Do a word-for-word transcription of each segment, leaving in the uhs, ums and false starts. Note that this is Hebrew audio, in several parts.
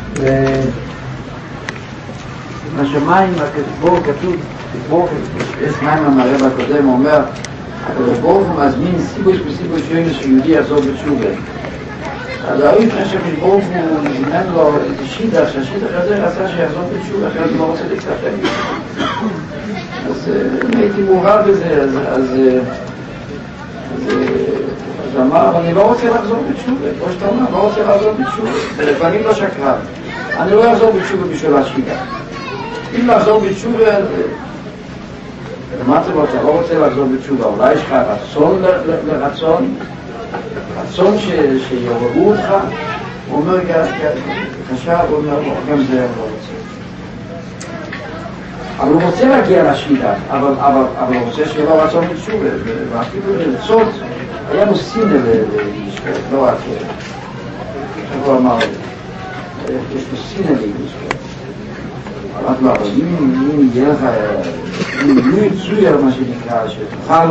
בשמיים בו כתוב, יש מים המרב הקודם אומר, הקדוש ברוך הוא מזמין סיבוש בסיבוש יוני שיהודי יחזור בתשובה. אז הוא לפני שהקדוש ברוך הוא מזמן לו איזה שידך, שהשידך הזה רצה שיחזור בתשובה, אחרת הוא לא רוצה להסתפק. אז הייתי מעורב בזה, אז אמר, אבל אני לא רוצה לחזור בתשובה, כמו שאתה אומר, לא רוצה לחזור בתשובה, ולפעמים לא שקרן. אני לא אחזור בתשובה בשביל השידך. אם לחזור בתשובה, אמרתי לו, אתה לא רוצה לחזור בתשובה, אולי יש לך רצון לרצון, רצון שיעוררו אותך, הוא אומר, חשב, הוא אומר, גם זה לא רוצה. אבל הוא רוצה להגיע לשמידה, אבל הוא רוצה שיהיה לו רצון בתשובה, ואפילו לרצות, היה לו סינא לישפט, לא רק, הוא אמר, יש לו סינא לישפט. אמרתי לו, אבל אם יהיה לך, אם יהיו יצויה, מה שנקרא, שתוכל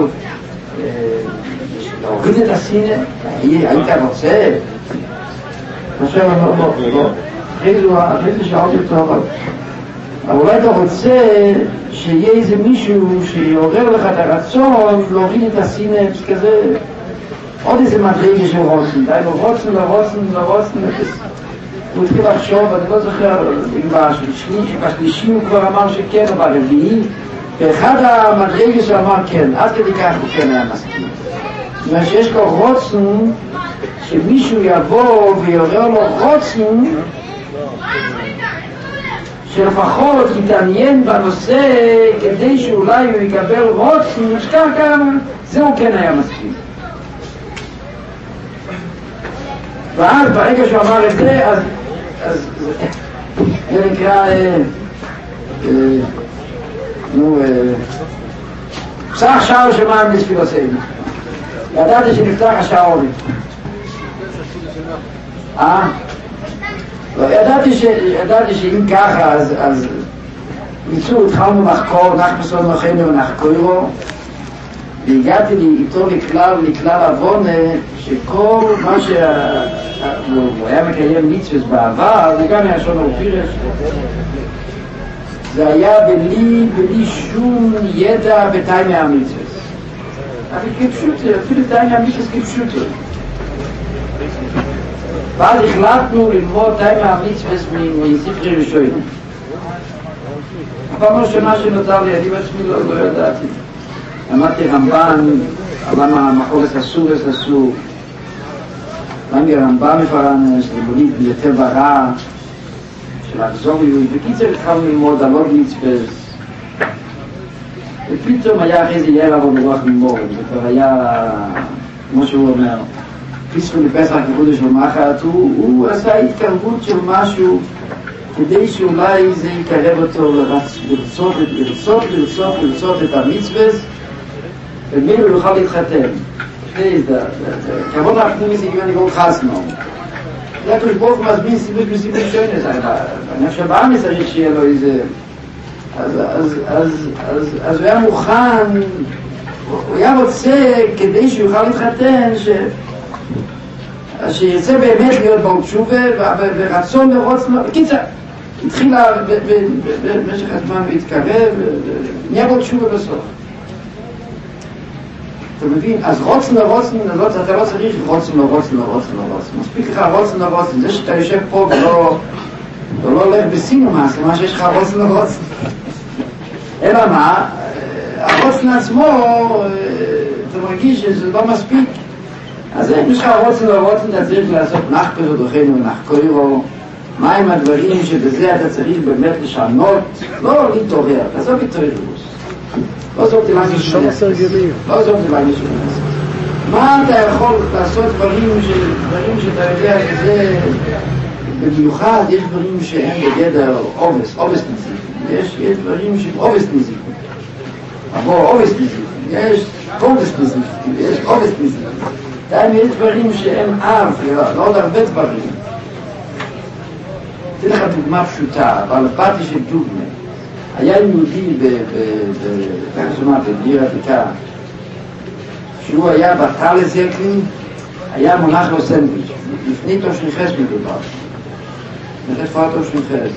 להוריד את הסינא, היית רוצה? עכשיו אני אומר, לא, אחרי זה שאלתי אותו, אבל אולי אתה רוצה שיהיה איזה מישהו שיעורר לך את הרצון להוריד את הסינא כזה, עוד איזה מדרגה של רוצן, די לו רוצן, לרוצן, לרוצן, הוא התחיל לחשוב, אני לא זוכר, בשלישי הוא כבר אמר שכן, אבל רביעי, ואחד המדרגה שהוא אמר כן, עד כדי כך הוא כן היה מסכים. זאת אומרת שיש לו רוצן, שמישהו יבוא ויעורר לו רוצן, שלפחות יתעניין בנושא כדי שאולי הוא יקבל רוצן, משכח כמה, זהו כן היה מסכים. ואז ברגע שהוא אמר את זה, אז זה נקרא, נו, פסח שער שמיים לספילוסנו. ידעתי שנפתח השעורים. אה? ידעתי שאם ככה, אז ניסו, התחלנו לחקור, נחפשו נוחנו ונחקורו, והגעתי איתו לכלל, לכלל עוונה, שכל מה שהוא היה מקיים מצווה בעבר, זה גם היה שונה ופירש, זה היה בלי, בלי שום ידע בתאי מהמצווה. אבל כפשוט, אפילו תאי מהמצווה כפשוט. ואז החלטנו ללמוד תאי מהמצווה מספרי ראשונים. הפעם הראשונה שנותר לי, אני בעצמי לא ידעתי. למדתי רמב"ן, למה המחולת הסורס עשו, למדתי רמב"ן מפרנס, לימודית ביותר ברע, של אקזוריות, בקיצר התחלנו ללמוד על עוד מצווה, ופתאום היה אחרי זה יהיה לעבוד ברוח ממורים, זה כבר היה, כמו שהוא אומר, פיסקו לפסח כחודש ומחת, הוא עשה התקרבות של משהו, כדי שאולי זה יקרב אותו לרצות, לרצות, לרצות, לרצות את המצווה, ומילא הוא יוכל להתחתן. כבוד הפנימי זה כמעט נקרא חסנו. זה הקדוש ברוך הוא מזמין סיבוש בסיבוש שוינס. אני חושב בעמי צריך שיהיה לו איזה... אז הוא היה מוכן, הוא היה רוצה כדי שהוא יוכל להתחתן, שירצה באמת להיות בעוד תשובה, ורצון לרוץ... בקיצר, התחילה במשך הזמן להתקרב, ונהיה בעוד תשובה בסוף. אתה מבין? אז רוצן לרוצן, אתה לא צריך רוצן לרוצן לרוצן לרוצן. מספיק לך רוצן לרוצן. זה שאתה יושב פה ולא הולך בסינומס, למה שיש לך רוצן לרוצן. אלא מה? הרוצן עצמו, אתה מרגיש שזה לא מספיק. אז אם יש לך רוצן לרוצן, אתה צריך לעשות נחפש ודוחנו ונחקורו. מהם הדברים שבזה אתה צריך באמת לשנות? לא להתעורר, תעזוב להתעורר. לא זוכתי מה זה שונס. לא זוכתי מה זה שונס. מה אתה יכול לעשות דברים שאתה יודע שזה במיוחד, יש דברים שהם בגדר אובס, אובס נזיק. יש דברים שהם אובס נזיק. אבל אובס נזיק. יש קודס נזיק. יש אובס נזיק. דיים יש דברים שהם אב, לא עוד הרבה דברים. תן לך דוגמה פשוטה, אבל באתי של דוגמה. היה יהודי כך שמעת, בדיר עתיקה, שהוא היה בתל זקלין, היה מונח לו סנדוויץ', לפני תושריחס מדובר. נכנס פרטו שמחרס.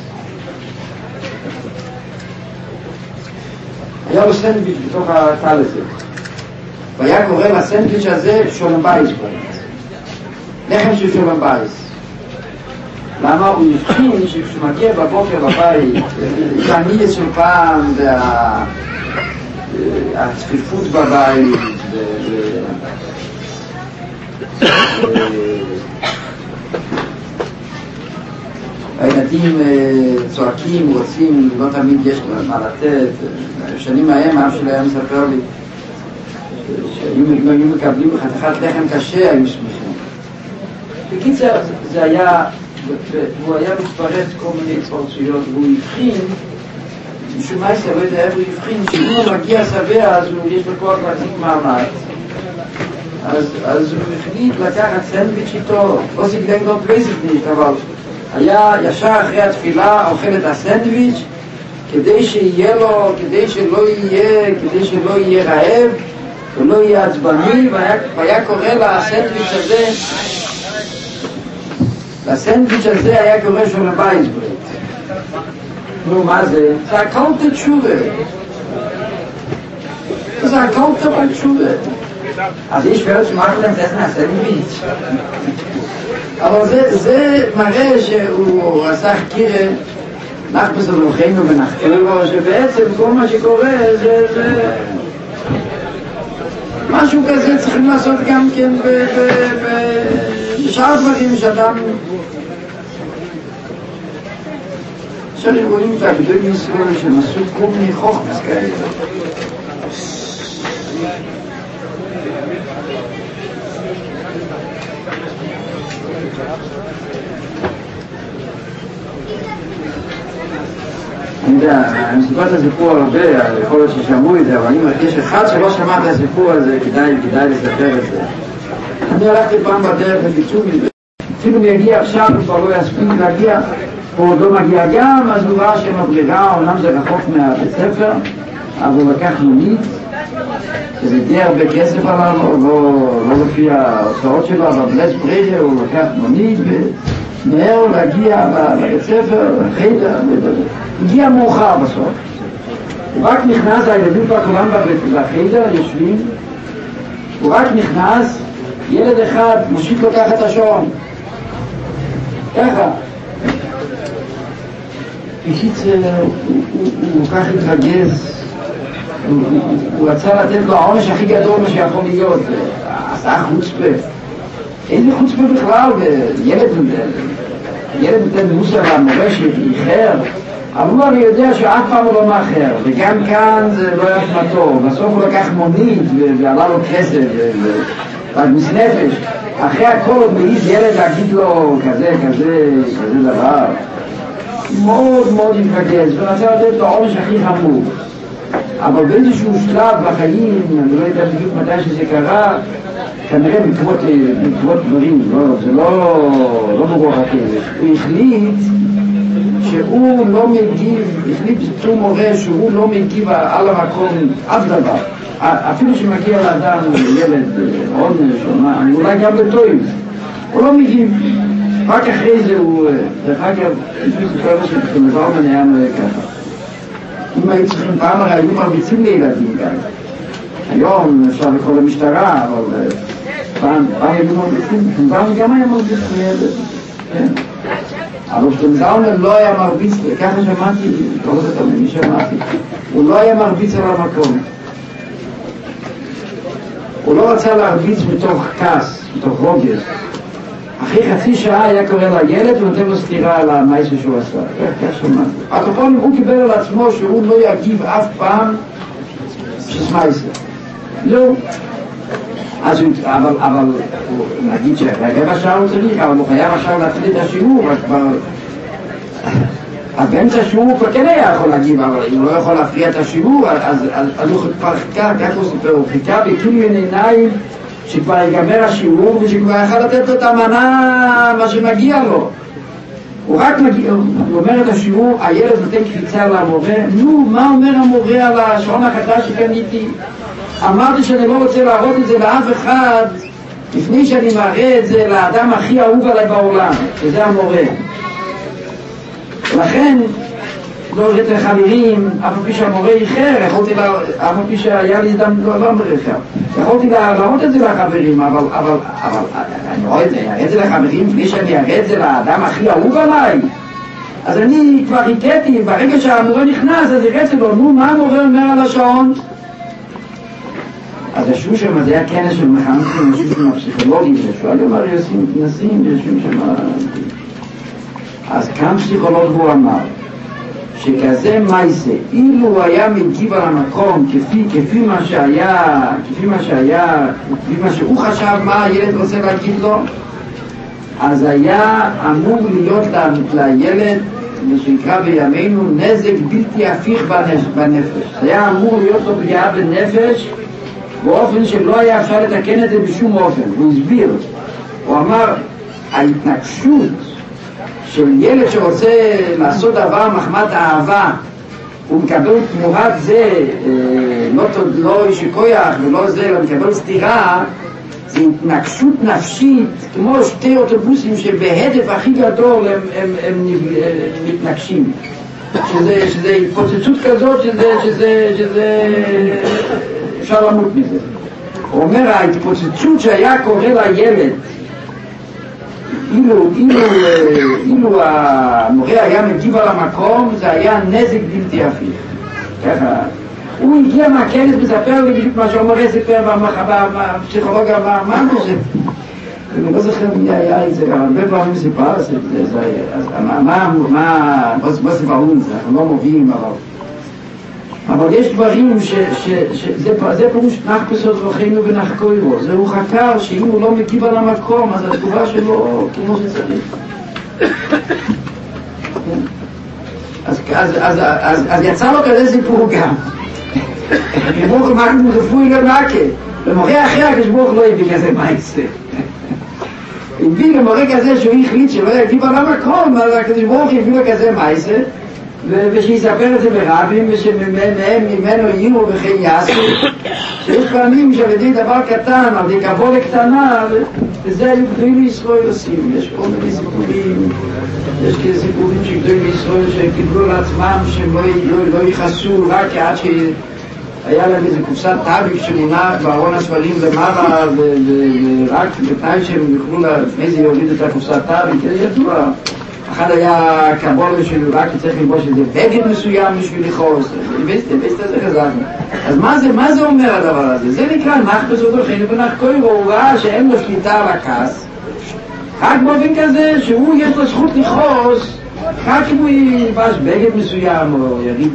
היה לו סנדוויץ' בתוך הטל הזה. והיה קורא לסנדוויץ' הזה שולם בייס בו. לחם של שולם בייס. למה הוא הבחין שכשמגיע בבוקר בבית, הענייה של פעם, והצפיפות בבית, הילדים צועקים, רוצים, לא תמיד יש מה לתת. שנים מהם, אב שלי היה מספר לי שאם היו מקבלים חתיכת לחם קשה, היו שמחים. בקיצר, זה היה, הוא היה מתפרץ כל מיני התפרצויות, והוא הבחין, משום מה זה לא יודע איך הוא הבחין, שאם הוא מגיע שבע, אז יש לו כוח להחזיק מעמד. אז, אז הוא החליט לקחת סנדוויץ' איתו, לא סיגדן לא פלייסט נישט, אבל היה ישר אחרי התפילה אוכל את הסנדוויץ' כדי שיהיה לו, כדי שלא יהיה, כדי שלא יהיה רעב ולא יהיה עצבני, והיה, והיה קורא לסנדוויץ' הזה, לסנדוויץ' הזה היה קורא של הבייס ברית. נו, מה זה? זה הקלטת תשובה. זה הקלטת בתשובה. אז יש פעמים שמח להם זה מהסנדוויץ'. אבל זה, זה מראה שהוא עשה חקירה נחפש על רוחנו ונחקר לו, שבעצם כל מה שקורה זה, זה משהו כזה צריכים לעשות גם כן בשאר דברים שאדם אפשר לראות את הגדולים ישראל שהם עשו כל מיני חוכמס כאלה. אני יודע, אני מספר את הסיפור הרבה, יכול להיות ששמעו את זה, אבל אני מרגיש אחד שלא שמע את הסיפור הזה, כדאי, כדאי לספר את זה. אני הלכתי פעם בדרך לביצוע מזה, אפילו אני אגיע עכשיו, הוא כבר לא יספיק להגיע, הוא עוד לא מגיע גם, אז הוא ראה שם הברירה, אומנם זה רחוק מהבית ספר, אבל הוא לקח מונית, שזה די הרבה כסף עליו, לא, לא לפי ההוצאות שלו, אבל בלס ברירה הוא לקח מונית, ומהר להגיע לבית ספר, לחיידר, הגיע מאוחר בסוף. הוא רק נכנס, הילדים כבר כולם בחיידר, יושבים, הוא רק נכנס, ילד אחד מושיט לו ככה את השעון. ככה. בקיצור, הוא כך התרגז, הוא רצה לתת לו העונש הכי גדול מה שיכול להיות, עשה חוצפה. איזה חוצפה בכלל, ילד ילד נותן מוסר למורה שאיחר, אבל הוא אני יודע שאף פעם הוא לא מאחר, וגם כאן זה לא היה אשמתו. בסוף הוא לקח מונית ועלה לו כסף ועד מסנפש. אחרי הכל עוד מעיד ילד להגיד לו כזה, כזה, כזה דבר. מאוד מאוד מתרגז, ורצה לתת לו עונש הכי חמור. אבל באיזשהו שלב בחיים, אני לא יודע בדיוק מתי שזה קרה, כנראה בעקבות דברים, לא, זה לא, לא ברוח הכסף. הוא החליט שהוא לא מגיב, החליט בתור מורה שהוא לא מגיב על המקום אף דבר. אפילו שמגיע לאדם ילד עונש או מה, אולי גם בטועים, הוא לא מגיב. רק אחרי זה הוא, דרך אגב, לפי סופר שבזלמן היה ככה. אם היו צריכים פעם הרי היו מרביצים לילדים גם. היום אפשר לקרוא למשטרה, אבל פעם היו מרביצים, זלמן גם היה מרביץ לילד. כן. אבל זלמן לא היה מרביץ, ככה שמעתי, לא יודעת על מי שמעתי, הוא לא היה מרביץ על המקום. הוא לא רצה להרביץ מתוך כעס, מתוך רוגז. אחרי חצי שעה היה קורא לילד ונותן לו סתירה על המעשה שהוא עשה. כך שמעתי. הקופון הוא קיבל על עצמו שהוא לא יגיב אף פעם שסמייסה. לא. אז הוא, אבל, אבל, נגיד שרבע שעה הוא צריך, אבל הוא חייב עכשיו להתחיל את השיעור, אז כבר... אז באמצע השיעור הוא כבר כן היה יכול להגיב, אבל אם הוא לא יכול להפריע את השיעור, אז, אז, אז הוא כבר חיכה, כך הוא סיפר, הוא חיכה בכלי מן עיניים, שכבר ייגמר השיעור, ושכבר יכול לתת לו את המנה, מה שמגיע לו. הוא רק מגיע, הוא אומר את השיעור, הילד נותן קפיצה למורה, נו, מה אומר המורה על השעון החדש שקניתי? אמרתי שאני לא רוצה להראות את זה לאף אחד, לפני שאני מראה את זה לאדם הכי אהוב עליי בעולם, שזה המורה. ולכן לא הולכת לחברים, אף פי שהמורה איחר, יכולתי לה, אף פי שהיה לי דם לא, לא מרחב. יכולתי לה, להראות את זה לחברים, אבל, אבל, אבל אני רואה את זה, אני אראה את זה לחברים, בלי שאני אראה את זה לאדם הכי אהוב עליי. אז אני כבר ריתתי, ברגע שהמורה נכנס, אז הראיתי לו, נו, מה המורה אומר על השעון? אז ישבו שם, זה היה כנס של מחנכים, ישבו שם הפסיכולוגים, ישבו, אני אומר, נשים, ישבו שם... אז כאן פסיכולוג הוא אמר, שכזה מייסה, אילו הוא היה מגיב על המקום כפי, כפי מה שהיה, כפי מה שהיה, כפי מה שהוא חשב מה הילד רוצה להגיד לו, אז היה אמור להיות לילד, מה שנקרא בימינו, נזק בלתי הפיך בנפש. זה היה אמור להיות לו פגיעה בנפש, באופן שלא היה אפשר לתקן את זה בשום אופן. הוא הסביר, הוא אמר, ההתנגשות של ילד שרוצה לעשות דבר מחמת האהבה, הוא מקבל תמורת זה, לא, לא איש כוח ולא זה, אלא מקבל סתירה, זה התנגשות נפשית, כמו שתי אוטובוסים שבהדף הכי גדול הם, הם, הם, הם מתנגשים. שזה, שזה התפוצצות כזאת, שזה, שזה, שזה, אפשר למות מזה. הוא אומר, ההתפוצצות שהיה קורה לילד, אילו, אילו, אילו המורה היה מגיב על המקום, זה היה נזק בלתי הפיך. ככה. הוא הגיע מהכנס, מספר לי בדיוק מה שהמורה סיפר בפסיכולוג, מה אמרו זה? אני לא זוכר מי היה את זה, הרבה פעמים סיפר, אז מה סיפרו את זה? אנחנו לא מובילים, אבל יש דברים שזה פירוש נחפשות רוחנו ונחקוירו. זהו חקר שאם הוא לא מגיב על המקום, אז התגובה שלו כמו שצריך. אז יצא לו כזה סיפור גם. כשבוך מקדם רפואי למעקה, למורה אחר כשבוך לא הביא כזה מייסה. הביא למורה כזה שהוא החליט שלא יגיב על המקום, אז כשבוך הביא לו כזה מייסה, ושיספר את זה ברבים, ושממנו יהיו וכן יעשו, שיש פעמים שעבדי דבר קטן, אבל יקבול לקטנה, וזה היו גדולים לישראל עושים. יש כל מיני סיפורים, יש כאלה סיפורים שגדולים לישראל שקיבלו לעצמם שהם לא יכעסו רק עד שהיה להם איזה קופסת טאביק שמונח בארון הספרים למעלה, ורק בתנאי שהם יוכלו לפני זה יוריד את הקופסת טאביק, זה ידוע. אחד היה קבולה שרק צריך ללבוש איזה בגד מסוים בשביל לכעוס. הבאסת, הבאסת זה חזק. אז מה זה, מה זה אומר הדבר הזה? זה נקרא נחפשות רוחנו ונחקוירו. הוא ראה שאין לו שליטה על הכעס. רק באופן כזה שהוא יש לו זכות לכעוס, רק אם הוא ילבש בגד מסוים או יריד...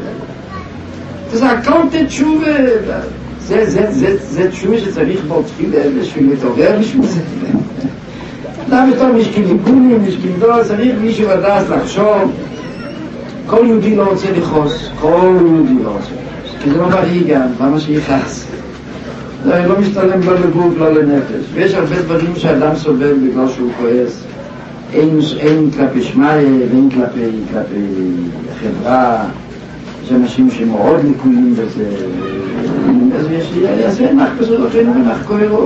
זה הכל תשובה. זה, זה, זה, זה תשובה שצריך בו תפילה בשביל להתעורר בשביל זה. אדם יותר משקיל ליגונים, משקיל דור, צריך מישהו לדעת לחשוב. כל יהודי לא רוצה לכעוס, כל יהודי לא רוצה לכעוס, כי זה לא בריא גם, למה שיחס? זה לא משתלם לא לגוף, לא לנפש. ויש הרבה דברים שאדם סובל בגלל שהוא כועס. אין, אין כלפי שמאי, ואין כלפי, כלפי חברה. יש אנשים שמאוד לקויים בזה. אז יש לי, יעשה נחפשות רוחנו ונחקוירו.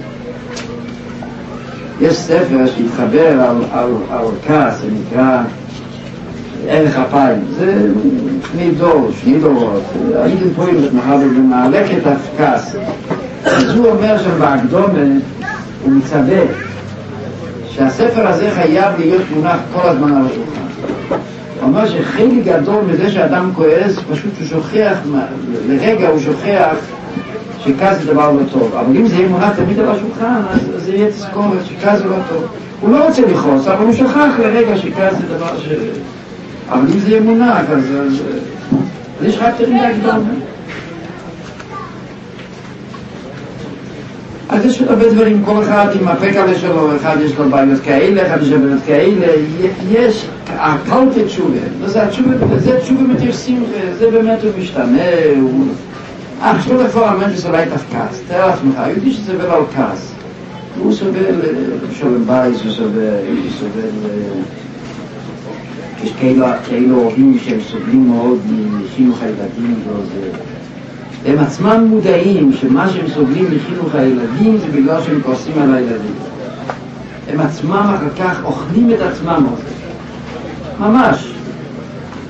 יש ספר שהתחבר על, על, על כעס, זה נקרא ערך אפיים. זה שני דור, שני דורות. הייתם פועלים מחר במעלקת הכעס. אז הוא אומר שבהקדומה הוא מצווה שהספר הזה חייב להיות מונח כל הזמן על השולחן. הוא אומר שחלק גדול מזה שאדם כועס, פשוט הוא שוכח, לרגע הוא שוכח שכעס זה דבר לא טוב. אבל אם זה יהיה מונח תמיד על השולחן, אז זה יהיה תזכורת שכעס זה לא טוב. הוא לא רוצה לכעוס, אבל הוא שוכח לרגע שכעס זה דבר ש... אבל אם זה יהיה מונח, אז, אז, אז יש לך תרים להקדום. אז יש הרבה דברים, כל אחד עם הפקלה שלו, אחד יש לו בעיות כאלה, אחד יש לו בעיות כאלה, יש הקלטת תשובה. זה תשובה מתייחסים, זה באמת הוא משתנה, הוא... אך שלא לפור אמן שסובל את הכעס, תאר לעצמך, יהודי שסובל על כעס, הוא סובל שולם בייס, הוא סובל, יש כאלו הורים שהם סובלים מאוד מחינוך הילדים, הם עצמם מודעים שמה שהם סובלים מחינוך הילדים זה בגלל שהם כועסים על הילדים. הם עצמם אחר כך אוכלים את עצמם, ממש,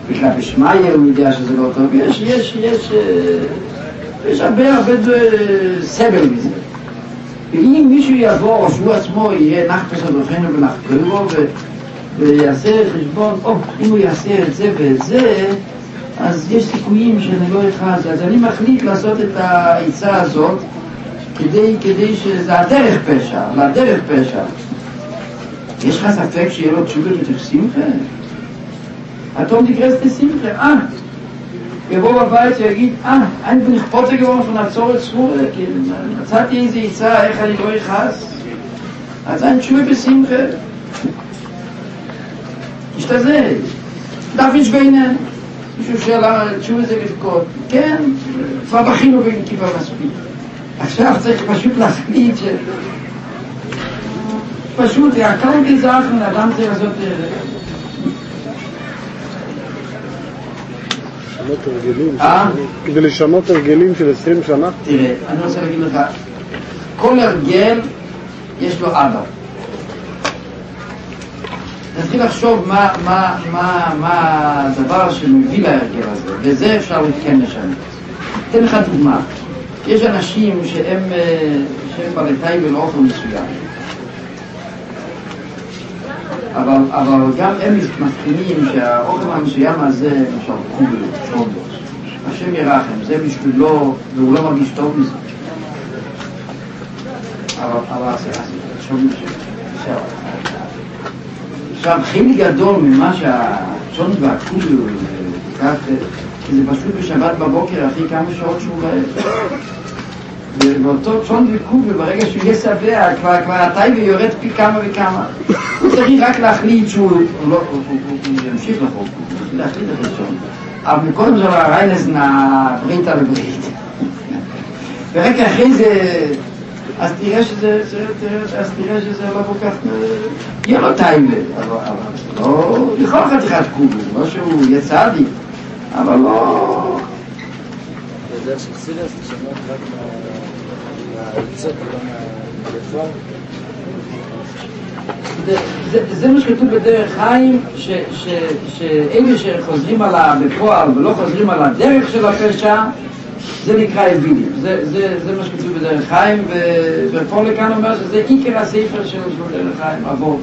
בכלל בשמיה הוא יודע שזה לא טוב, יש, יש, יש, יש הרבה הרבה סבל מזה. ואם מישהו יבוא, או שהוא עצמו יהיה נחפש הדוכנו ונחקרו ויעשה חשבון, או, אם הוא יעשה את זה ואת זה, אז יש סיכויים שאני לא אחד. אז אני מחליט לעשות את העיצה הזאת כדי, כדי שזה הדרך פשע, לדרך פשע. יש לך ספק שיהיה לו תשובה ותכסימך? אתום תקרס תשימך, אה, יבוא בבית ויגיד, אה, אני בנכפות הגבון שנעצור את סחורה, כי מצאתי איזה עיצה, איך אני לא יכעס, אז אני תשובה בשמחה. תשתזה, דפיש ביינן, מישהו שאלה, תשובה זה לבכות, כן, כבר בכינו וכיפה מספיק. עכשיו צריך פשוט להחליט ש... פשוט, הכל גזרנו, אדם צריך לעשות... הרגלים, כדי לשנות הרגלים של עשרים שנה. תראה, אני רוצה להגיד לך, כל הרגל יש לו אבא. נתחיל לחשוב מה, מה, מה, מה הדבר שמביא להרגל הזה, וזה אפשר להתקן לשם. אתן לך דוגמה, יש אנשים שהם, שהם בלטאי ולאוכל מסוים, אבל, אבל גם הם מבחינים שהאוכל המסוים הזה, למשל, קובל, שומבוס, השם ירחם, זה בשבילו, והוא לא מרגיש טוב מזה. אבל, אבל, שומבוס, בסדר. עכשיו, חלק גדול ממה שהצ'ונד והקובל, כך, כי זה פשוט בשבת בבוקר, אחרי כמה שעות שהוא רעב. ובאותו צ'ונד וקובל, ברגע שהוא יהיה שבע, כבר, כבר הטייבה יורד פי כמה וכמה. הוא צריך רק להחליט שהוא לא, הוא ימשיך לחוק, הוא צריך להחליט את הצ'ונד. אבל מקודם זה הריינס נברית על הברית. ורק אחרי זה, אז תראה שזה, אז תראה שזה לא כל כך, יהיה לו טייבה, אבל לא, לכל חתיכת קובל, לא שהוא יצא לי, אבל לא... זה דרך של סירס, לשנות רק מהעצות, לא מהטלפון. זה מה שכתוב בדרך חיים, שאלה שחוזרים עליו בפועל ולא חוזרים על הדרך של הפשע, זה נקרא אבילים. זה מה שכתוב בדרך חיים, ופה לכאן אומר שזה עיקר הספר של דרך חיים, עבור.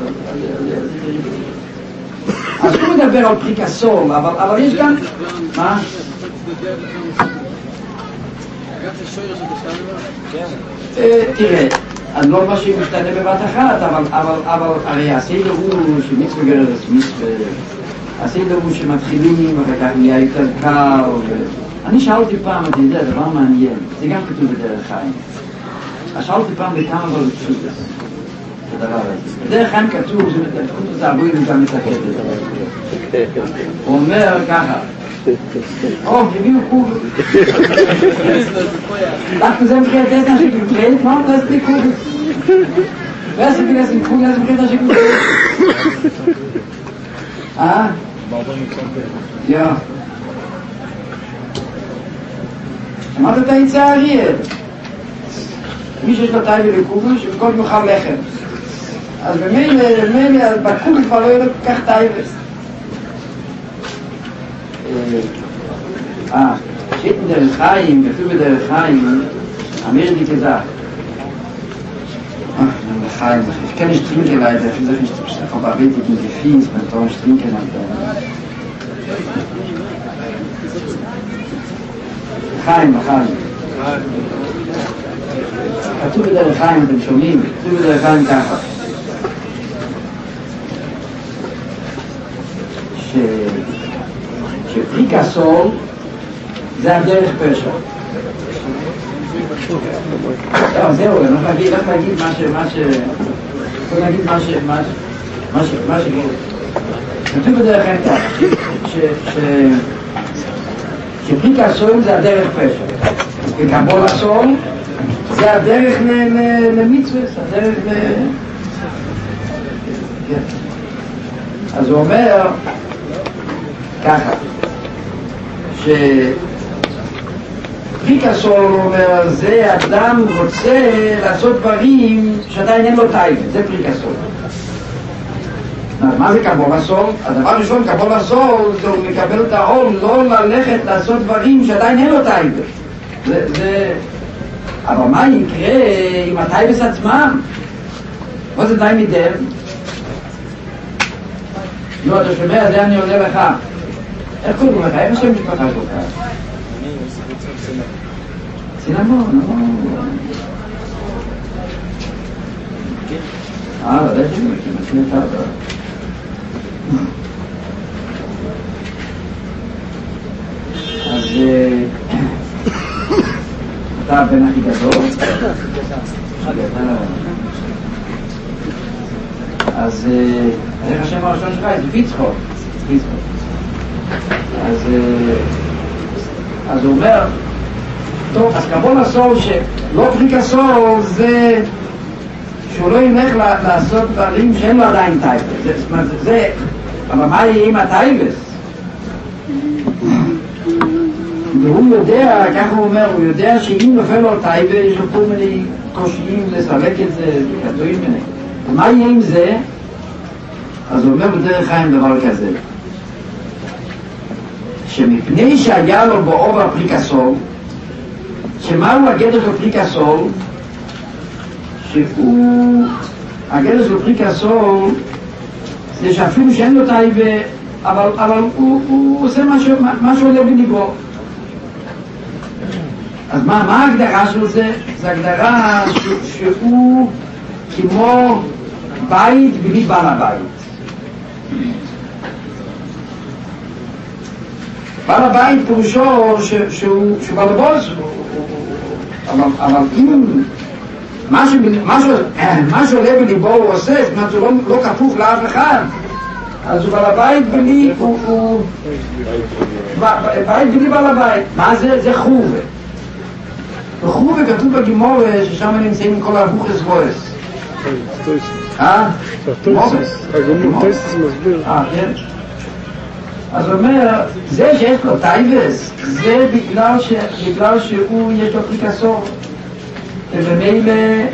אז הוא מדבר על פריקסול, אבל יש גם... מה? תראה, אני לא אומר שהיא משתנה בבת אחת, אבל הרי הסדר הוא שמצווה גרס מצווה, הסדר הוא שמתחילים ואחר כך נהיה יותר קר. אני שאלתי פעם, אתה יודע, דבר מעניין, זה גם כתוב בדרך חיים. אז שאלתי פעם בכמה בלצות את הדבר הזה. בדרך חיים כתוב, זה הרבה גם מתקד את זה. הוא אומר ככה, או, הביאו קובל. דווקא זה מבחינת דסנה שקובל, מה הוא דסנה קובל? ואיזה בגלל קובל, איזה מבחינת שקובל? אה? יא. שמעת את העיצה אריאל? מי שיש לו טייבי לקובל, שבכל יוכל לחם. אז במילא, במילא, בקובל כבר לא יהיה לו כל כך טייבי. אה, שיטן דרך חיים, כתוב בדרך חיים, אמיר די כזך. אה, דרך חיים, ich kann nicht trinken leider, ich sage nicht, ich habe aber wirklich nicht gefies, wenn ich nicht trinken habe. חיים, חיים. כתוב בדרך חיים, אתם שומעים? כתוב בדרך חיים ככה. ש... שפריקסול זה הדרך פשע. זהו, אני לא להגיד מה ש... מה ש... בוא נגיד מה ש... מה ש... מה ש... כתוב בדרך כלל שפריקסול זה הדרך פשע. וקבולסול זה הדרך למצווה, הדרך ל... אז הוא אומר ככה, שפריקסול אומר, זה אדם רוצה לעשות דברים שעדיין אין לו טייבה, זה פריקסול. מה זה קבול הסול? הדבר הראשון, קבול הסול, זה הוא מקבל את העול, לא ללכת לעשות דברים שעדיין אין לו טייבה. זה, זה... אבל מה יקרה עם הטייבס עצמם? מה זה די מדם? לא, אתה שומע, זה אני עונה לך. איך קוראים לך? איך השם משפחה שלך? אני מספיק סינמון. סינמון, נכון. אה, ודאי שאני מכיר, מכיר את האבא. אז אתה הבן הכי גדול? אז איך השם הראשון שלך? זה פיצחוק. אז הוא אומר, טוב, אז קבול הסול שלא פריק הסול זה שהוא לא ילך לעשות דברים שאין לו עדיין טייבס. זאת אומרת, זה, אבל מה יהיה עם הטייבס? והוא יודע, ככה הוא אומר, הוא יודע שאם נופל לו טייבס, יש לו כל מיני קושיים לסלק את זה, כתובים מיני. ומה יהיה עם זה? אז הוא אומר בדרך חיים דבר כזה, שמפני שהיה לו באור הפריקסול, שמהו הגדר של פריקסול? שהוא, הגדר של פריקסול זה שאפילו שאין לו טייבה, אבל, אבל הוא, הוא עושה משהו, משהו עולה בליבו. אז מה, מה ההגדרה של זה? זה הגדרה ש, שהוא כמו בית בלי בעל הבית. בעל הבית פירושו שהוא בעל הבוס, אבל אם מה שעולה בליבו הוא עושה, זאת אומרת הוא לא כפוף לאף אחד, אז הוא בעל הבית בלי, הוא בית בלי בעל הבית. מה זה? זה חובה. וחובה כתוב בגימור ששם נמצאים כל האבוכס בויס. אה? הגימור טייסס מסביר. אה, כן. אז הוא אומר, זה שיש לו טייבס, זה בגלל, ש... בגלל שהוא יש לו פריקסור. ובמילא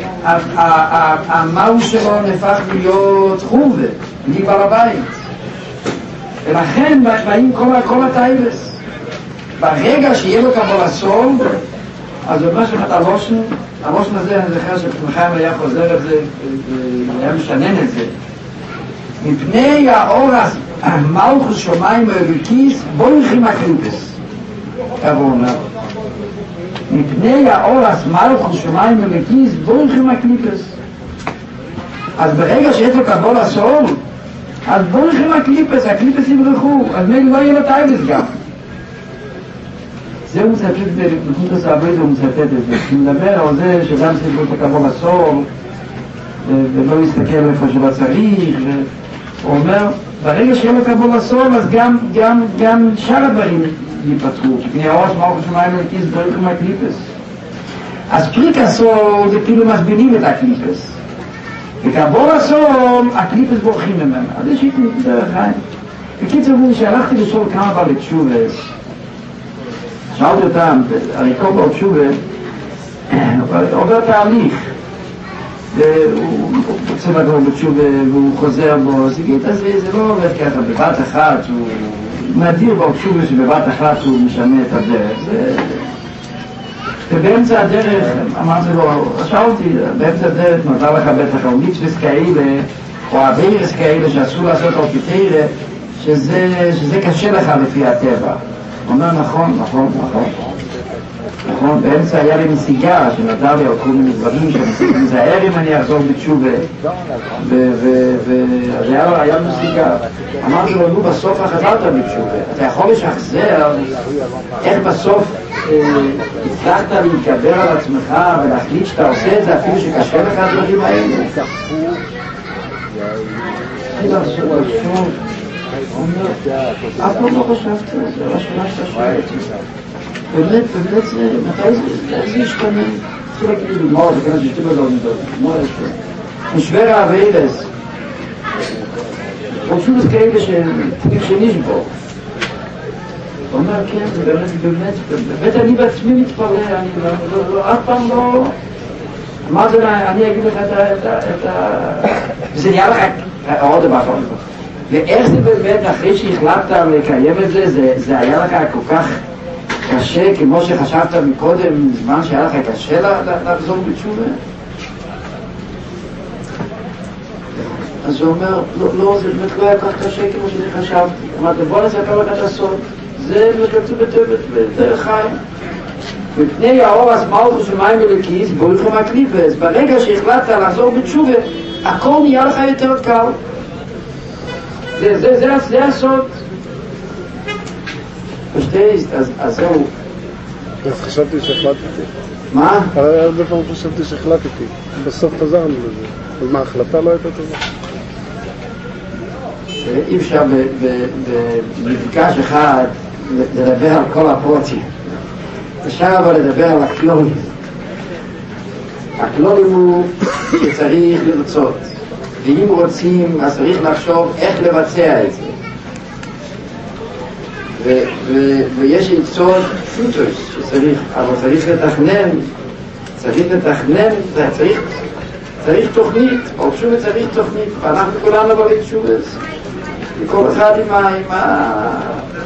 המהו שלו נפח להיות חובה, בלי בעל הבית. ולכן באים כל, כל הטייבס. ברגע שיהיה לו קבול הסול, אז הוא אומר שאת הלושן, הלושן הזה, אני זוכר שפנחיים היה חוזר את זה, היה משנן את זה. מפני האור מלכוס שמיים ואלוקיס בורחים הקליפס. ככה הוא אומר. מפני האור מלכוס שמיים ואלוקיס בורחים הקליפס. אז ברגע שיש לו קבול הסול, אז בורחים הקליפס, הקליפס יברחו, אז מי לא יהיה לו טייבס גם. זה הוא מצטט בנקוד הסעבד, הוא מצטט את זה. הוא מדבר על זה שגם צריך להיות הקבול הסול, ולא יסתכל איפה שלא צריך, הוא אומר, ברגע שיהיה לו קבול הסול, אז גם, גם, גם שאר הדברים ייפתחו. פני הראש, מלכוס שמיים ואלוקיס בורחים מהקליפס. אז פריק הסול זה כאילו מסבינים את הקליפס. וקבול הסול, הקליפס בורחים ממנו. אז יש איתי דרך חיים. בקיצור, שהלכתי לשאול כמה בעלי תשובס, שאלתי אותם, הרי כל בעל תשובה עובר תהליך. והוא רוצה לגור בתשובה והוא חוזר בו, אז יגיד, אז זה לא עובד ככה, בבת אחת הוא נדיר בתשובה שבבת אחת הוא משנה את הדרך. ובאמצע הדרך, אמרתי לו, שאלתי, באמצע הדרך נותר לך בטח על מצוות כאלה, או עבירות כאלה שאסור לעשות על כתירה, שזה קשה לך לפי הטבע. הוא אומר, נכון, נכון, נכון. נכון, באמצע היה לי משיגה שנדע לי על כל מיני דברים שאני מזהר אם אני אחזור בתשובה, ואז היה לי משיגה. אמרתי לו, נו, בסוף חזרת בתשובה, אתה יכול לשחזר איך בסוף הצלחת להתגבר על עצמך ולהחליט שאתה עושה את זה אפילו שקשה לך הדברים האלה. אני לא חושב שוב, הוא אומר, אף פעם לא חשבתי, זה ראשונה שאתה שואל. באמת, באמת זה, מתי זה, זה ישתנה? צריך להגיד לי דוגמאות, זה כאלה ששתי בדעות נדעות, כמו יש משבר האווירס, או שוב זה כאלה שנשבור. הוא אומר, כן, זה באמת, באמת, באמת אני בעצמי מתפרע, אני לא, אף פעם לא, מה זה, אני אגיד לך את ה... זה נהיה לך, עוד דבר, ואיך זה באמת, אחרי שהחלטת לקיים את זה, זה, זה היה לך כל כך קשה, כמו שחשבת מקודם, זמן שהיה לך קשה לחזור בתשובה? אז הוא אומר, לא, לא, זה באמת לא היה כל כך קשה כמו שאני חשבתי. אמרתי, בוא נספר לך את הסוד. זה כתוב בדרך חיים. מפני האור הסמלכוס ומים ולכיס, בוריכו מהקליפס, ברגע שהחלטת לחזור בתשובה, הכל נהיה לך יותר קל. זה, זה, זה, זה הסוד. פשטייסט, אז, אז זהו. אז חשבתי שהחלטתי. מה? הרבה פעמים חשבתי שהחלטתי. בסוף חזרנו לזה. אז מה, ההחלטה לא הייתה טובה? אי אפשר במפגש אחד לדבר על כל הפרוצים. אפשר אבל לדבר על הכלולים. הכלולים הוא שצריך לרצות. ואם רוצים, אז צריך לחשוב איך לבצע את זה. ו- ו- ויש עצות פשוטות שצריך, אבל צריך לתכנן, צריך לתכנן, צריך, צריך תוכנית, או פשוט צריך תוכנית, ואנחנו כולנו בלי תשובס, וכל אחד עם ה... עם ה...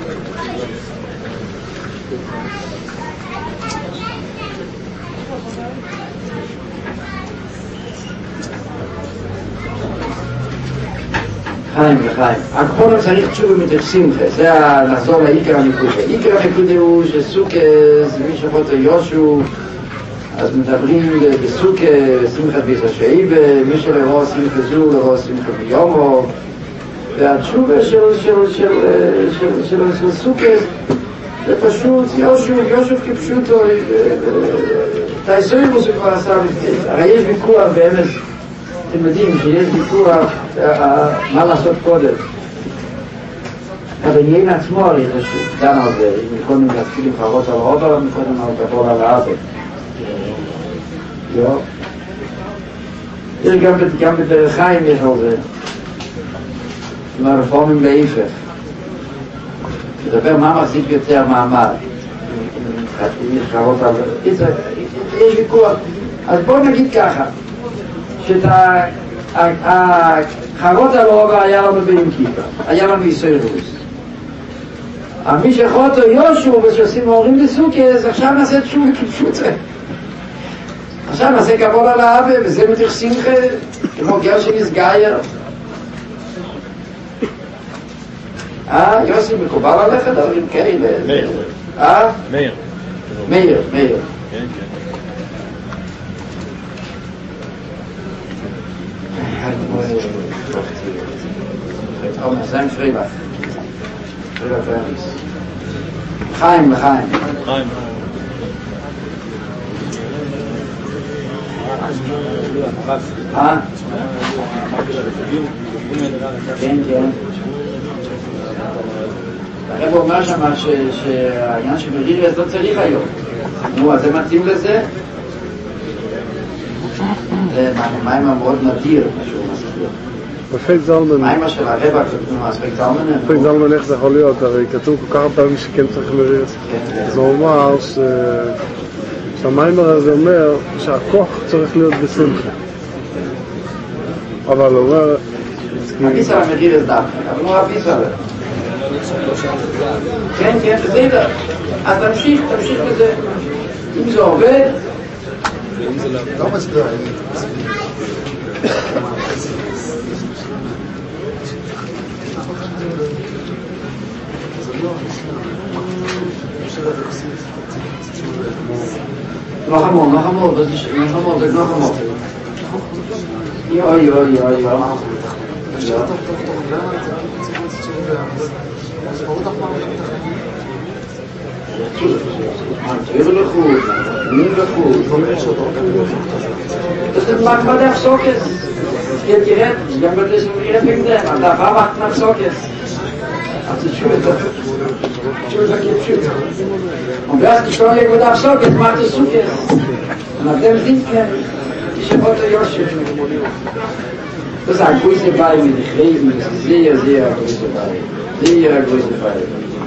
חיים וחיים. הקפונה צריך תשובה מתייחסים לך, זה לחזור לעיקר הנקודה. עיקר הנקודה הוא שסוכס, מי שחוטו יושו, אז מדברים בסוכה, שמחת ביששעיבה, מי שלרוא שמחת זו, לרוא שמחת ביומו, והתשובה של, של, של, של, של, של סוכס, זה פשוט יושו, יושו כפשוטו, תעשו זה כבר עשה, הרי יש ויכוח באמת, אתם יודעים שיש ויכוח מה לעשות קודם. הבניין עצמו הרי חשוב, דן על זה, אם קודם להתחיל עם חרות על רובע, מקודם על גבור על האבא. יש גם בדרך חיים יש על זה, עם הרפורמים להיפך. לדבר מה מחזיק יותר מעמד. יש חרות על... יש ויכוח. אז בואו נגיד ככה. שאת החרות על רובע היה לנו בין כיפה, היה לנו ישראל רוס. מי שחוטו יושו ושעושים הורים לסוכס, עכשיו נעשה תשובה כפשוטה. עכשיו נעשה גבור על האבא, וזה מתייחסים לך, כמו גר שנסגייר. אה, יוסי, מקובל עליך דברים כאלה? מאיר. אה? מאיר. מאיר, מאיר. כן, כן. Oh, sein Freibach. Freibach Ferris. Chaim, Chaim. חיים. אה? כן, כן. הרב אומר שם שהעניין שברירס לא צריך היום. נו, אז זה מתאים לזה? זה מים המאוד נדיר, משהו מסביר. בפייט זלמן... מים של הרבע, אספקט זלמן... בפייט זלמן איך זה יכול להיות? הרי כתוב כל כך פעמים שכן צריך לרירס. אז הוא אומר שהמיימר הזה אומר שהכוח צריך להיות בשמחה. אבל הוא אומר... הביס על המרירס דווקא, אבל לא הביס עליו. כן, כן, בסדר. אז תמשיך, תמשיך בזה. אם זה עובד... לא מסביר. לא חמור, לא חמור, לא חמור, זה לא חמור. יואי, יואי, יואי, יואי. תראו לחוד, מי לחוד. Das ist manchmal der Sockes. Es geht gerät, dann wird es gerät wegen dem. Und da war macht nach Sockes. Also Schulter. Schulter gibt Schulter. Und wer ist gestorben irgendwo nach Sockes, macht es Sockes. Und auf dem sind wir, die Schabotte Joshi. Das ist ein größer Bein mit den Leben, das ist sehr, sehr größer Bein. Sehr größer Bein.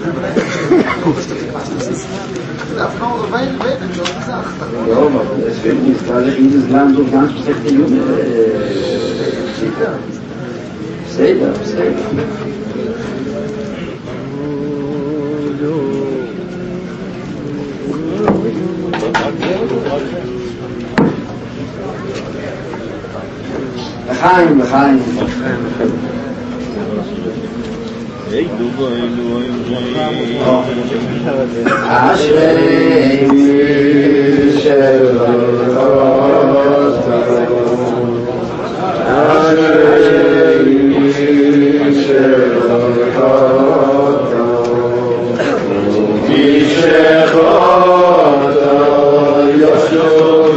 Ja, aber deswegen ist gerade dieses Land so ganz schlechte Junge. בסדר, בסדר. לחיים, לחיים. אשרי מי שלא אשרי מי שלא מי שחוטא ישוב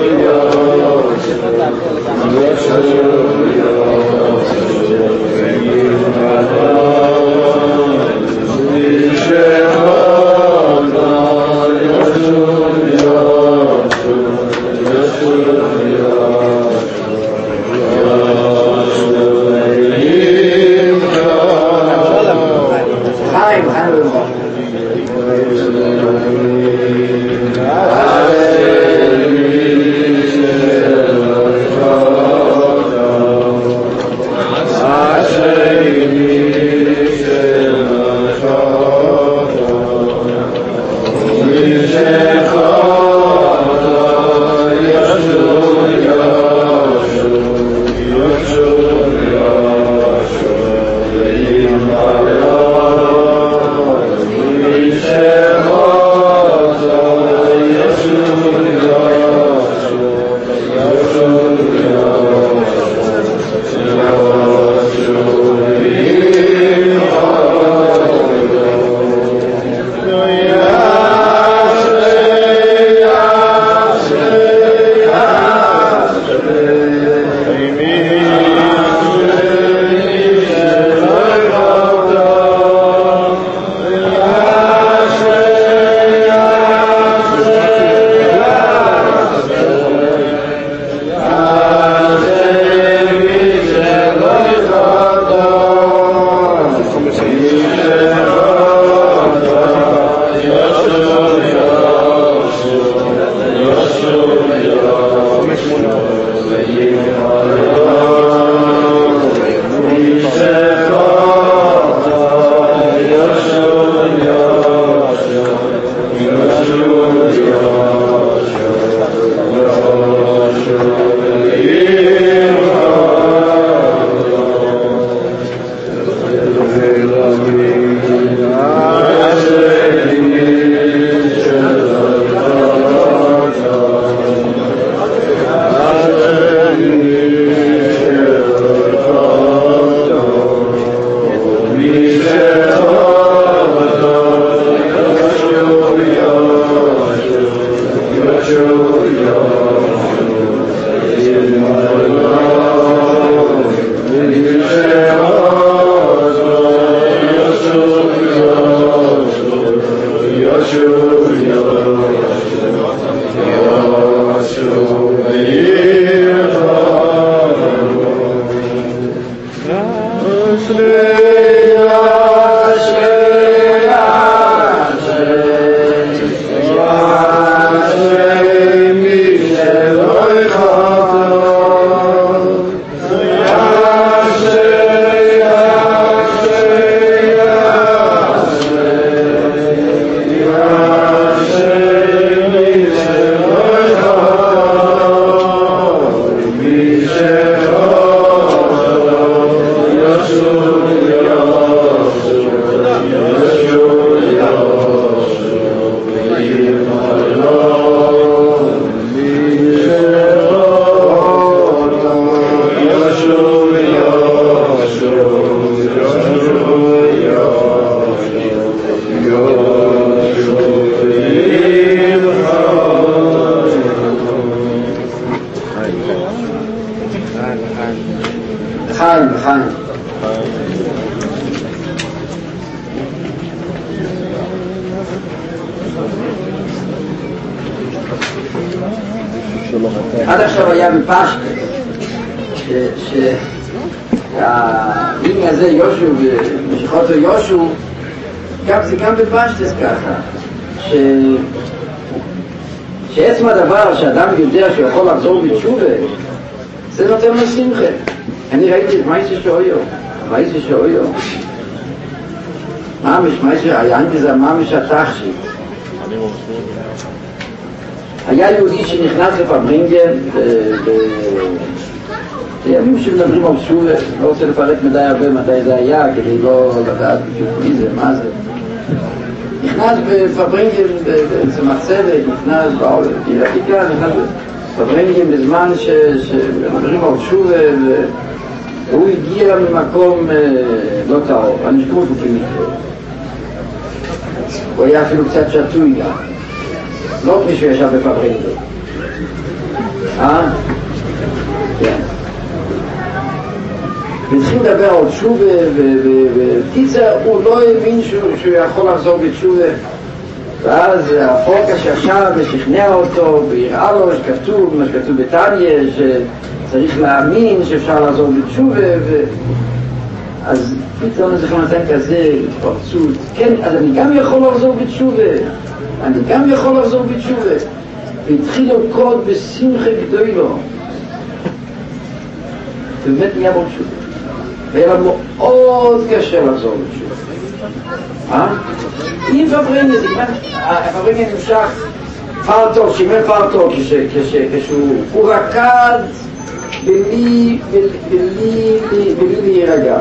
לחיים, לחיים. עד עכשיו היה בפשט שהעניין הזה יושו ומשיכות יושו גם זה גם בפשטס ככה שעצם הדבר שאדם יודע שהוא יכול לחזור בתשובה זה נותן לו שמחה. אני ראיתי את מייסה שאויו weiß ich ja, ja. Mamisch, meinst du, היה dieser Mamisch התחשית. היה יהודי שנכנס לפברינגן, בימים שמדברים על שובה, לא רוצה לפרט מדי הרבה מתי זה היה, כדי לא לדעת בדיוק מי זה, מה זה. נכנס בפברינגן, בעצם הצוות, נכנס בעירקיקה, נכנס בפברינגן בזמן שמדברים על שובה, והוא הגיע ממקום לא טהור, אני שקום פוקים מקרה. הוא היה אפילו קצת שטוי גם. לא מישהו ישב בפברינגן. אה? כן. והתחיל לדבר על תשובה, ובקיצר הוא לא האמין שהוא יכול לחזור בתשובה. ואז הפורקה שישב ושכנע אותו, והראה לו שכתוב, מה שכתוב בתניה, שצריך להאמין שאפשר לחזור בתשובה, אז פתאום זה נותן כזה התפרצות. כן, אז אני גם יכול לחזור בתשובה. אני גם יכול לחזור בתשובה. והתחיל לרקוד בשמחה גדולה. באמת נהיה בו תשובה. והיה לנו מאוד קשה לחזור בתשובה. אה? אם פברינגן, הפברינגן נמשך פרטוק, שימר פרטוק, כשהוא רקד בלי, בלי, בלי להירגע.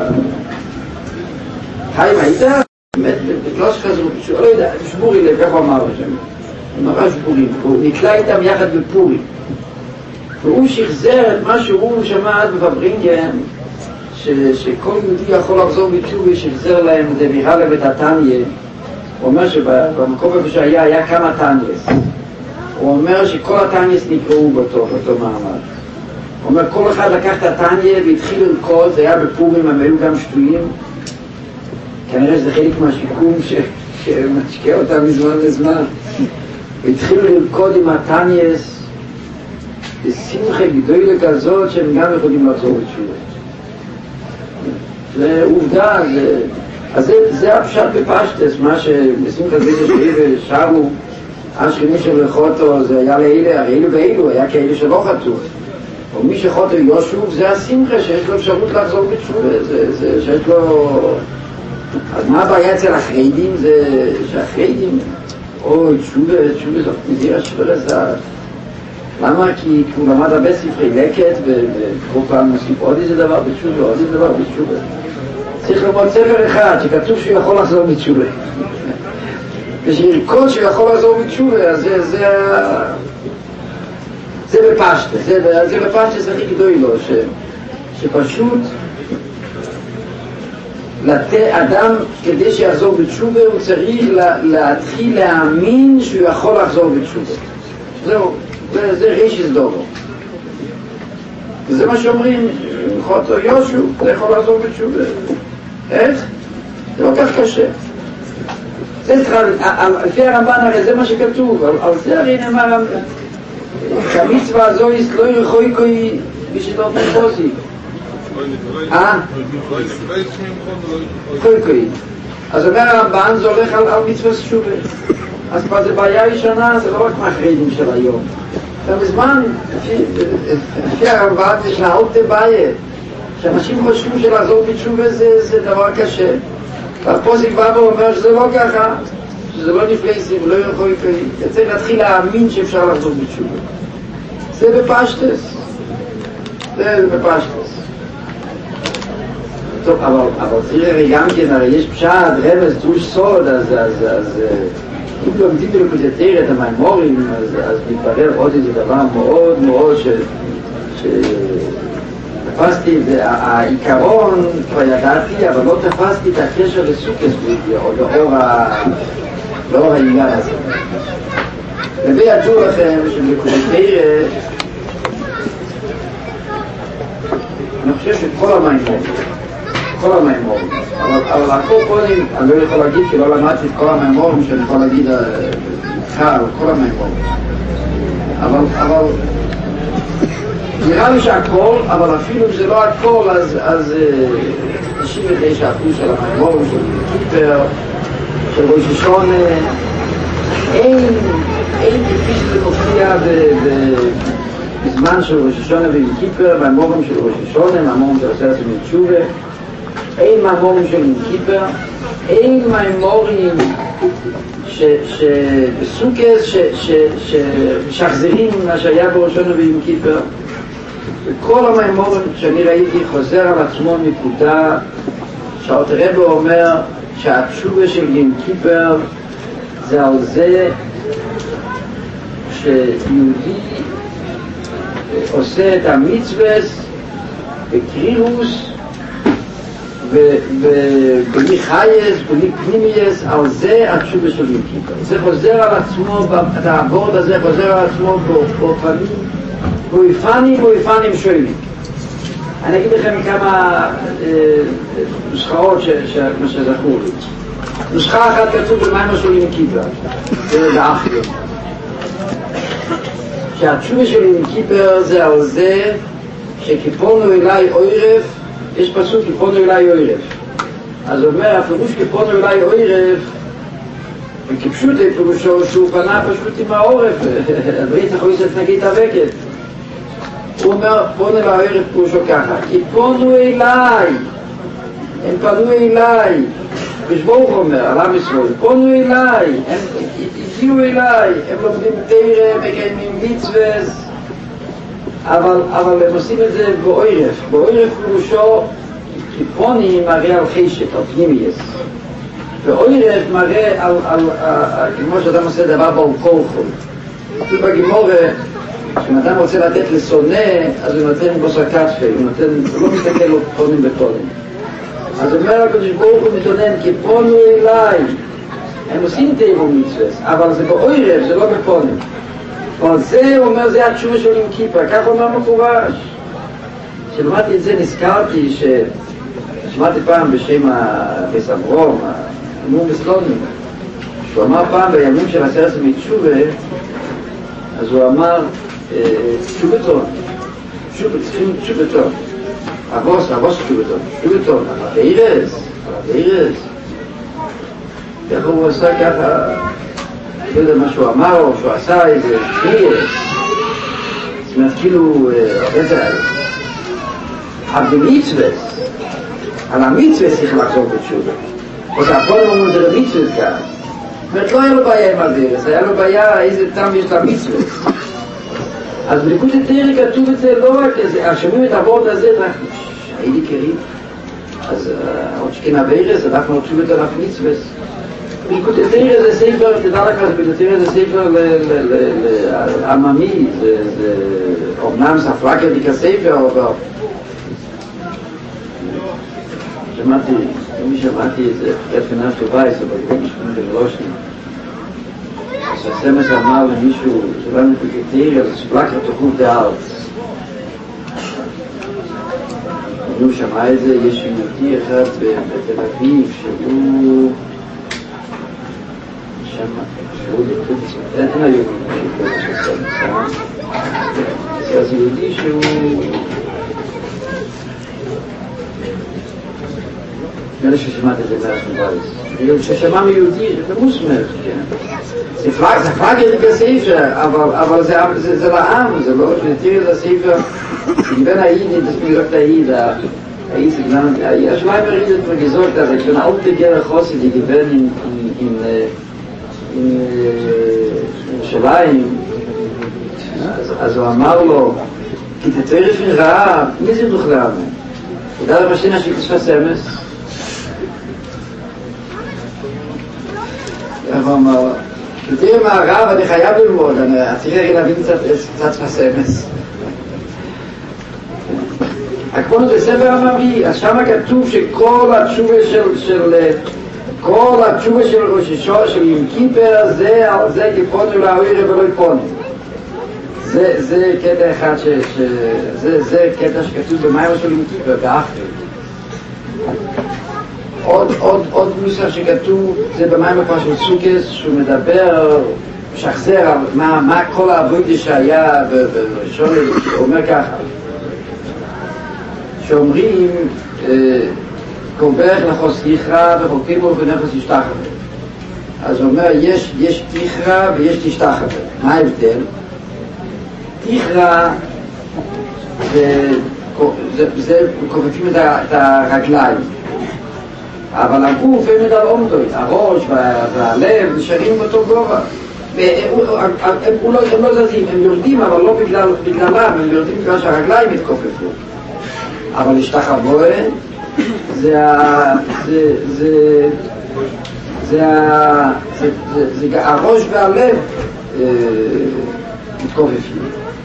חיים הייתה, באמת, בגלוש חזרו, שהוא לא יודע, שבורי לב, איך הוא אמר לשם? הוא נורא שבורים, הוא נקלע איתם יחד בפורי. והוא שחזר את מה שהוא שמע אז בפברינגן, שכל יהודי יכול לחזור בתשובה, שחזר להם את מירלה ואת התניה. הוא אומר שבמקום איפה שהיה, היה כמה תניאס. הוא אומר שכל התניאס נקראו באותו, באותו מעמד. הוא אומר, כל אחד לקח את התניה והתחיל לרקוד, זה היה בפורים, הם היו גם שטויים. כנראה שזה חלק מהשיקום שמשקע אותם מזמן לזמן. והתחילו לרקוד עם התניאס בשמחה גדולה כזאת שהם גם יכולים לחזור בתשובה. זה עובדה, זה... אז זה, זה הפשט בפשטס, מה שבשמחה זה ששרי ושרו, השכנים של חוטו, זה היה לאלה, הרי אלו ואלו, היה כאלה שלא חטאו. או מי שחוטו יושוב, זה השמחה שיש לו אפשרות לחזור בתשובה, זה, זה שיש לו... אז מה הבעיה אצל החרדים? זה שהחרדים, אוי, תשובה, תשובה זאת מזיר השבר הזר. למה? כי הוא למד הרבה ספרי לקט, וכל פעם מוסיף עוד איזה דבר בתשובה, עוד איזה דבר בתשובה. צריך ללמוד ספר אחד שכתוב שהוא יכול לחזור בתשובה. ושירקוד שהוא יכול לחזור בתשובה, אז זה, זה, זה בפשטה, זה, זה בפשטה זה הכי גדול לו, ש, שפשוט לתת אדם כדי שיחזור בתשובה, הוא צריך לה, להתחיל להאמין שהוא יכול לחזור בתשובה. זהו, זה, זה רישיס דובו. וזה מה שאומרים, חוטו יושו, זה יכול לחזור בתשובה. איך? זה לא כך קשה. זה התחל, לפי הרמב"ן הרי זה מה שכתוב, על זה הרי נאמר, שהמצווה הזו לא ירחוי כוי בשיטות מחוזי. אה? כוי כוי. אז אומר הרמב"ן זה הולך על מצווה שובה. אז כבר זה בעיה ראשונה, זה לא רק מהחרדים של היום. ובזמן, לפי הרמב"ן יש לה עוד בעיה. שאנשים חושבים שלעזור בתשובה זה, זה דבר קשה. והפוסק בא ואומר שזה לא ככה, שזה לא נפלייסים, לא יכול לקיים. צריך להתחיל להאמין שאפשר לחזור בתשובה. זה בפשטס. זה בפשטס. טוב, אבל, אבל צריך גם כן, הרי יש פשט, רמז, דרוש סוד, אז, אז, אז, אם לומדים בלקוטטר את המימורים, אז, אז מתברר עוד איזה דבר מאוד מאוד ש... ש... תפסתי, העיקרון כבר ידעתי, אבל לא תפסתי את הקשר לסוכס בידיעה, או לאור העניין הזה. וידעו לכם שבקורטר, אני חושב שכל המימורים, כל המימורים, אבל הכל קודם, אני לא יכול להגיד כי לא למדתי את כל המימורים שאני יכול להגיד איתך על כל המימורים. אבל נראה לי שהכל, אבל אפילו אם זה לא הכל, אז תשעים ותשע אחוז של המימורים, של קיפר, של ראש השונה, אין, אין כפי שזה מופיע בזמן של ראש השונה ועם קיפר, מימורים של ראש השונה, מימורים של עשרת ימי תשובה, אין מהמורים של כיפר, אין מהמורים שבסוכס ששחזרים מה שהיה בראשון ויום כיפר. וכל המהמורים שאני ראיתי חוזר על עצמו נקודה שאלתר רבי אומר שהתשובה של יום כיפר זה על זה שיהודי עושה את המצווה בקרירוס ובלי חייס, בלי פנימייס, על זה התשובה של יום כיפר. זה חוזר על עצמו, הבורד הזה חוזר על עצמו באופנים, באופנים, באופנים שונים. אני אגיד לכם כמה נוסחאות שזכור לי. נוסחה אחת כתוב במיימר של יום כיפר, זה באחר. שהתשובה של יום כיפר זה על זה שכיפונו אליי עורף, יש פסוק כיפונו אליי עורף. אז אומר, הפירוש כיפונו אליי עורף, וכפשוט פירושו שהוא פנה פשוט עם העורף, הדברים צריך לעשות נגיד הווקת. הוא אומר, פונו אליי עורף פירושו ככה, כיפונו אליי, הם פנו אליי, כשברוך אומר, על עם ישראל, פונו אליי, הם הגיעו אליי, הם לומדים תורה, מקיימים מצוות, אבל, אבל הם עושים את זה באוירף. באוירף פירושו, כי פונים מראה על חשק, על פנימייס. ואוירף מראה על, על, על, על כמו שאדם עושה דבר בעל כורחו. כתוב בגימורה, כשאם אדם רוצה לתת לשונא, אז הוא נותן בוסר כתפי, הוא נותן, הוא לא מסתכל לו פונים בפונים. אז אומר הקדוש ברוך הוא מתעונן, כי פונו אליי, הם עושים תיבו מצוות, אבל זה באוירף, זה לא בפונים. אבל זה, הוא אומר, זה התשובה של יום כיפר, כך אומר מפורש. כשלמדתי את זה נזכרתי ששמעתי פעם בשם הבס אברום, אמור בסלונים, שהוא אמר פעם בימים של עשרת ימי תשובה, אז הוא אמר תשובתון, תשובתון, אבוס, אבוס תשובתון, תשובתון, הבאירס, הבאירס. ככה הוא עשה ככה, לא יודע מה שהוא אמר או שהוא עשה איזה שנייה, זאת אומרת כאילו הרבה זה אבל במצווה, על המצווה צריך לחזור בתשובה, או שהפועל אומרים זה למצווה כאן. זאת אומרת לא היה לו בעיה עם הדרך, היה לו בעיה איזה טעם יש למצווה. אז בליקוד התורה כתוב את זה לא רק איזה, השומעים את הוורד הזה, הייתי קריב, אז עוד שכן הבארס, אנחנו תשובה את עליו מצווה. בליקוד התורה זה ספר, תדע לך, בליקוד התורה זה ספר לעממי, זה אומנם ספרקר דיקה ספר, אבל שמעתי, מי שמעתי את זה, חקת פנש לבייס, אבל בגלל משכונים בגלושנים. אז הסמס אמר למישהו, שלנו בקטריה, זה ספלקר תחוב דארץ. אני שמע את זה, יש יהודי אחד בתל אביב, שהוא... שמע, שהוא דקות, אין היום יהודי שהוא סמס, אז יהודי שהוא... נראה ששמעת את זה מהשמבייס. ששמע מיהודי, זה מוסמך, כן. זה פלאגר כספר, אבל זה לעם, זה לא שנתיר את הספר, שגיוון העיד, תספיק רק את העיד, העיד סגנן, השמיים הריד את מגזות הזה, כשאין אולטי גר החוסי, זה גיוון עם שליים, אז הוא אמר לו, כי תצטרף מרעה, מי זה דוך לעם? תדע למשינה שתשפה סמס, איך הוא אמר, תראה מה הרב, אני חייב ללמוד, אני צריך להבין קצת פסמס. הכבונו זה ספר המביא, אז שם כתוב שכל התשובה של, כל התשובה של ראש השעה של יום כיפר, זה על זה כפונו להוירה ולא יפונו. זה, זה קטע אחד, ש, ש, זה, זה קטע שכתוב במיימר של יום כיפר, באחר. עוד, עוד, עוד נוסח שכתוב, זה במים הפעם של סוכס, שהוא מדבר, שחזר על מה, מה כל העבודה שהיה בראשון, הוא אומר ככה, שאומרים, קובח לחוס איכרה וחוקים ובנפס ישתחווה. אז הוא אומר, יש, יש איכרה ויש תשתחווה. מה ההבדל? איכרה זה, זה, זה, כופפים את הרגליים. אבל הגוף הם מדל עומדוי, הראש והלב נשארים באותו גובה. הם לא זזים, הם יורדים, אבל לא בגללם, הם יורדים בגלל שהרגליים התכופפו. אבל השתחווה זה הראש והלב מתכופפים.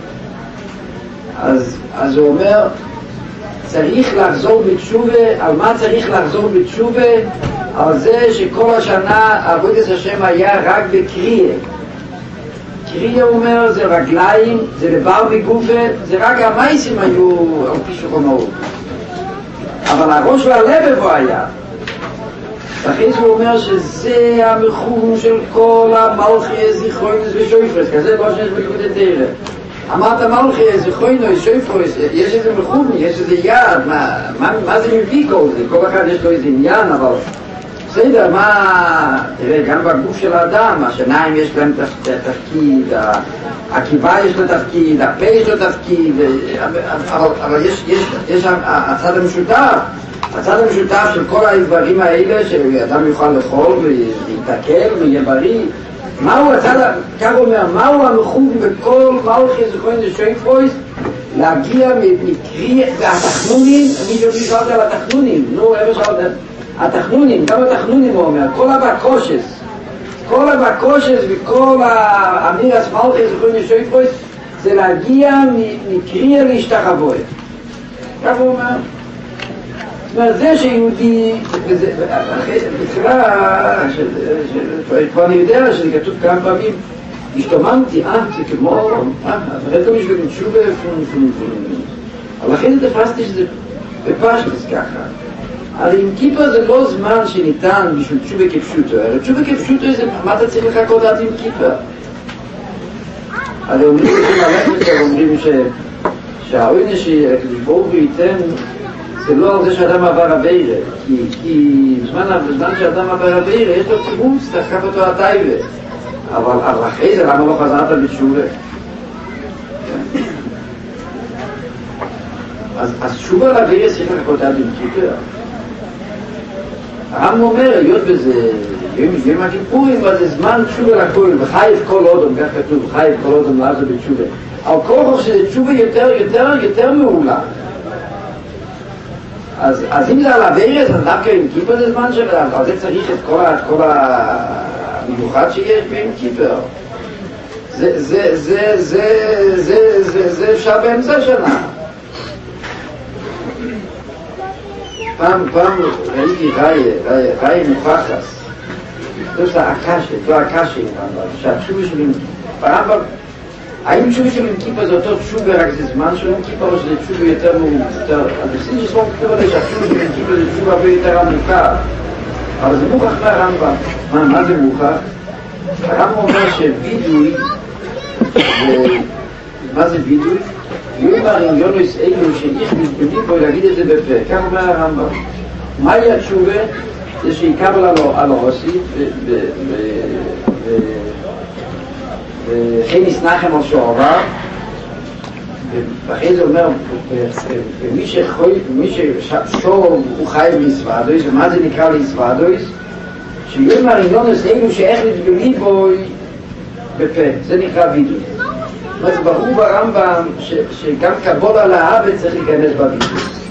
אז הוא אומר, צריך לחזור בתשובה. על מה צריך לחזור בתשובה? על זה שכל השנה עבודת השם היה רק בקריאה. קריאה אומר זה רגליים, זה דבר מגופה, זה רק המייסים היו על פי שולחנו. אבל הראש והלב איפה היה? אחרי זה הוא אומר שזה המחום של כל המלכי זיכרוינוס ושויפרס, כזה לא שיש בלימוד התורה. אמרת מלכי זיכרוינוס ושויפרס, יש איזה מחום, יש איזה יעד, מה, מה, מה זה מביא כל זה? כל אחד יש לו איזה עניין, אבל בסדר, מה, תראה, גם בגוף של האדם, השיניים יש להם תפקיד, הקיבה יש לו תפקיד, הפה יש לו תפקיד, אבל, אבל יש, יש, יש הצד המשותף, הצד המשותף של כל הדברים האלה, שאדם יוכל לאכול ולהתעכל ויהיה בריא. מהו הצד, כך הוא אומר, מהו המחוב בכל מלכי זיכרוינוס ושויפרס? להגיע מקרי, והתחנונים, מישהו שאלתי על התחנונים, נו, איפה שאלתי? התחנונים, גם התחנונים הוא אומר, כל הבקושס, כל הבקושס וכל האמירס מלכי זיכרוינוס ושויפרס זה להגיע מקריאה להשתחוות. כך הוא אומר. זאת אומרת, זה שיהודי, בתחילה, כבר אני יודע שזה כתוב כמה פעמים, השתוממתי, אה, זה כמו, אה, אחרי כל מישהו בתשובה, פון, פון, פון. אבל אחרי זה תפסתי שזה בפשטס ככה. אבל עם כיפה זה לא זמן שניתן בשביל תשובה כפשוטו. הרי תשובה כפשוטו זה, מה אתה צריך לחכות עד עם כיפה? הרי אומרים שמלך אומרים שהעוינה שהקדוש ייתן זה לא על זה שאדם עבר עבירה, כי, כי בזמן, בזמן שאדם עבר עבירה יש לו תירוץ, תחכף אותו הטייבה. אבל, אבל אחרי זה למה לא חזרת בתשובה? אז, אז תשובה לעבירה צריך לחכות עד עם כיפה. הרמב"ם אומר, היות בזה, יום הכיפורים, אז זה זמן תשובה לכל, וחייב כל אודם, כך כתוב, חייב כל אודם לעזור בתשובה. על כוח שזה תשובה יותר, יותר, יותר מעולה. אז, אז אם זה על הווירס, אז דווקא עם כיפר זה זמן שלו, אז זה צריך את כל, את כל המיוחד שיש בין כיפר. זה, זה, זה, זה, זה, זה, זה אפשר באמצע שנה. פעם, פעם ראיתי ראי, ראי, ראי מוכחס. זה עושה הקשה, זו הקשה, שהתשובה שלי, פעם, האם תשובה של עם כיפה זה אותו תשובה רק זה זמן של עם כיפה או שזה תשובה יותר יותר... אני חושב שסבור כתוב עלי שהתשובה של עם כיפה זה תשובה הרבה יותר עמוקה, אבל זה מוכח מהרמב"ם. מה, מה זה מוכח? הרמב"ם אומר שווידוי, מה זה וידוי? יאמר עם יונס אלו שאיך מתבנים פה להגיד את זה בפה, כך אומר הרמב"ם. מהי התשובה? זה שיקבל על הרוסית וכן יסנחם על שעבר, ואחרי זה אומר, ומי ששור הוא חייב להסוודויס, ומה זה נקרא להסוודויס? שיאמר עם יונס אלו שאיך מתבנים פה בפה, זה נקרא וידוי. זאת אומרת, ברור ברמב"ם שגם קבול על האבד צריך להיכנס בבידוי.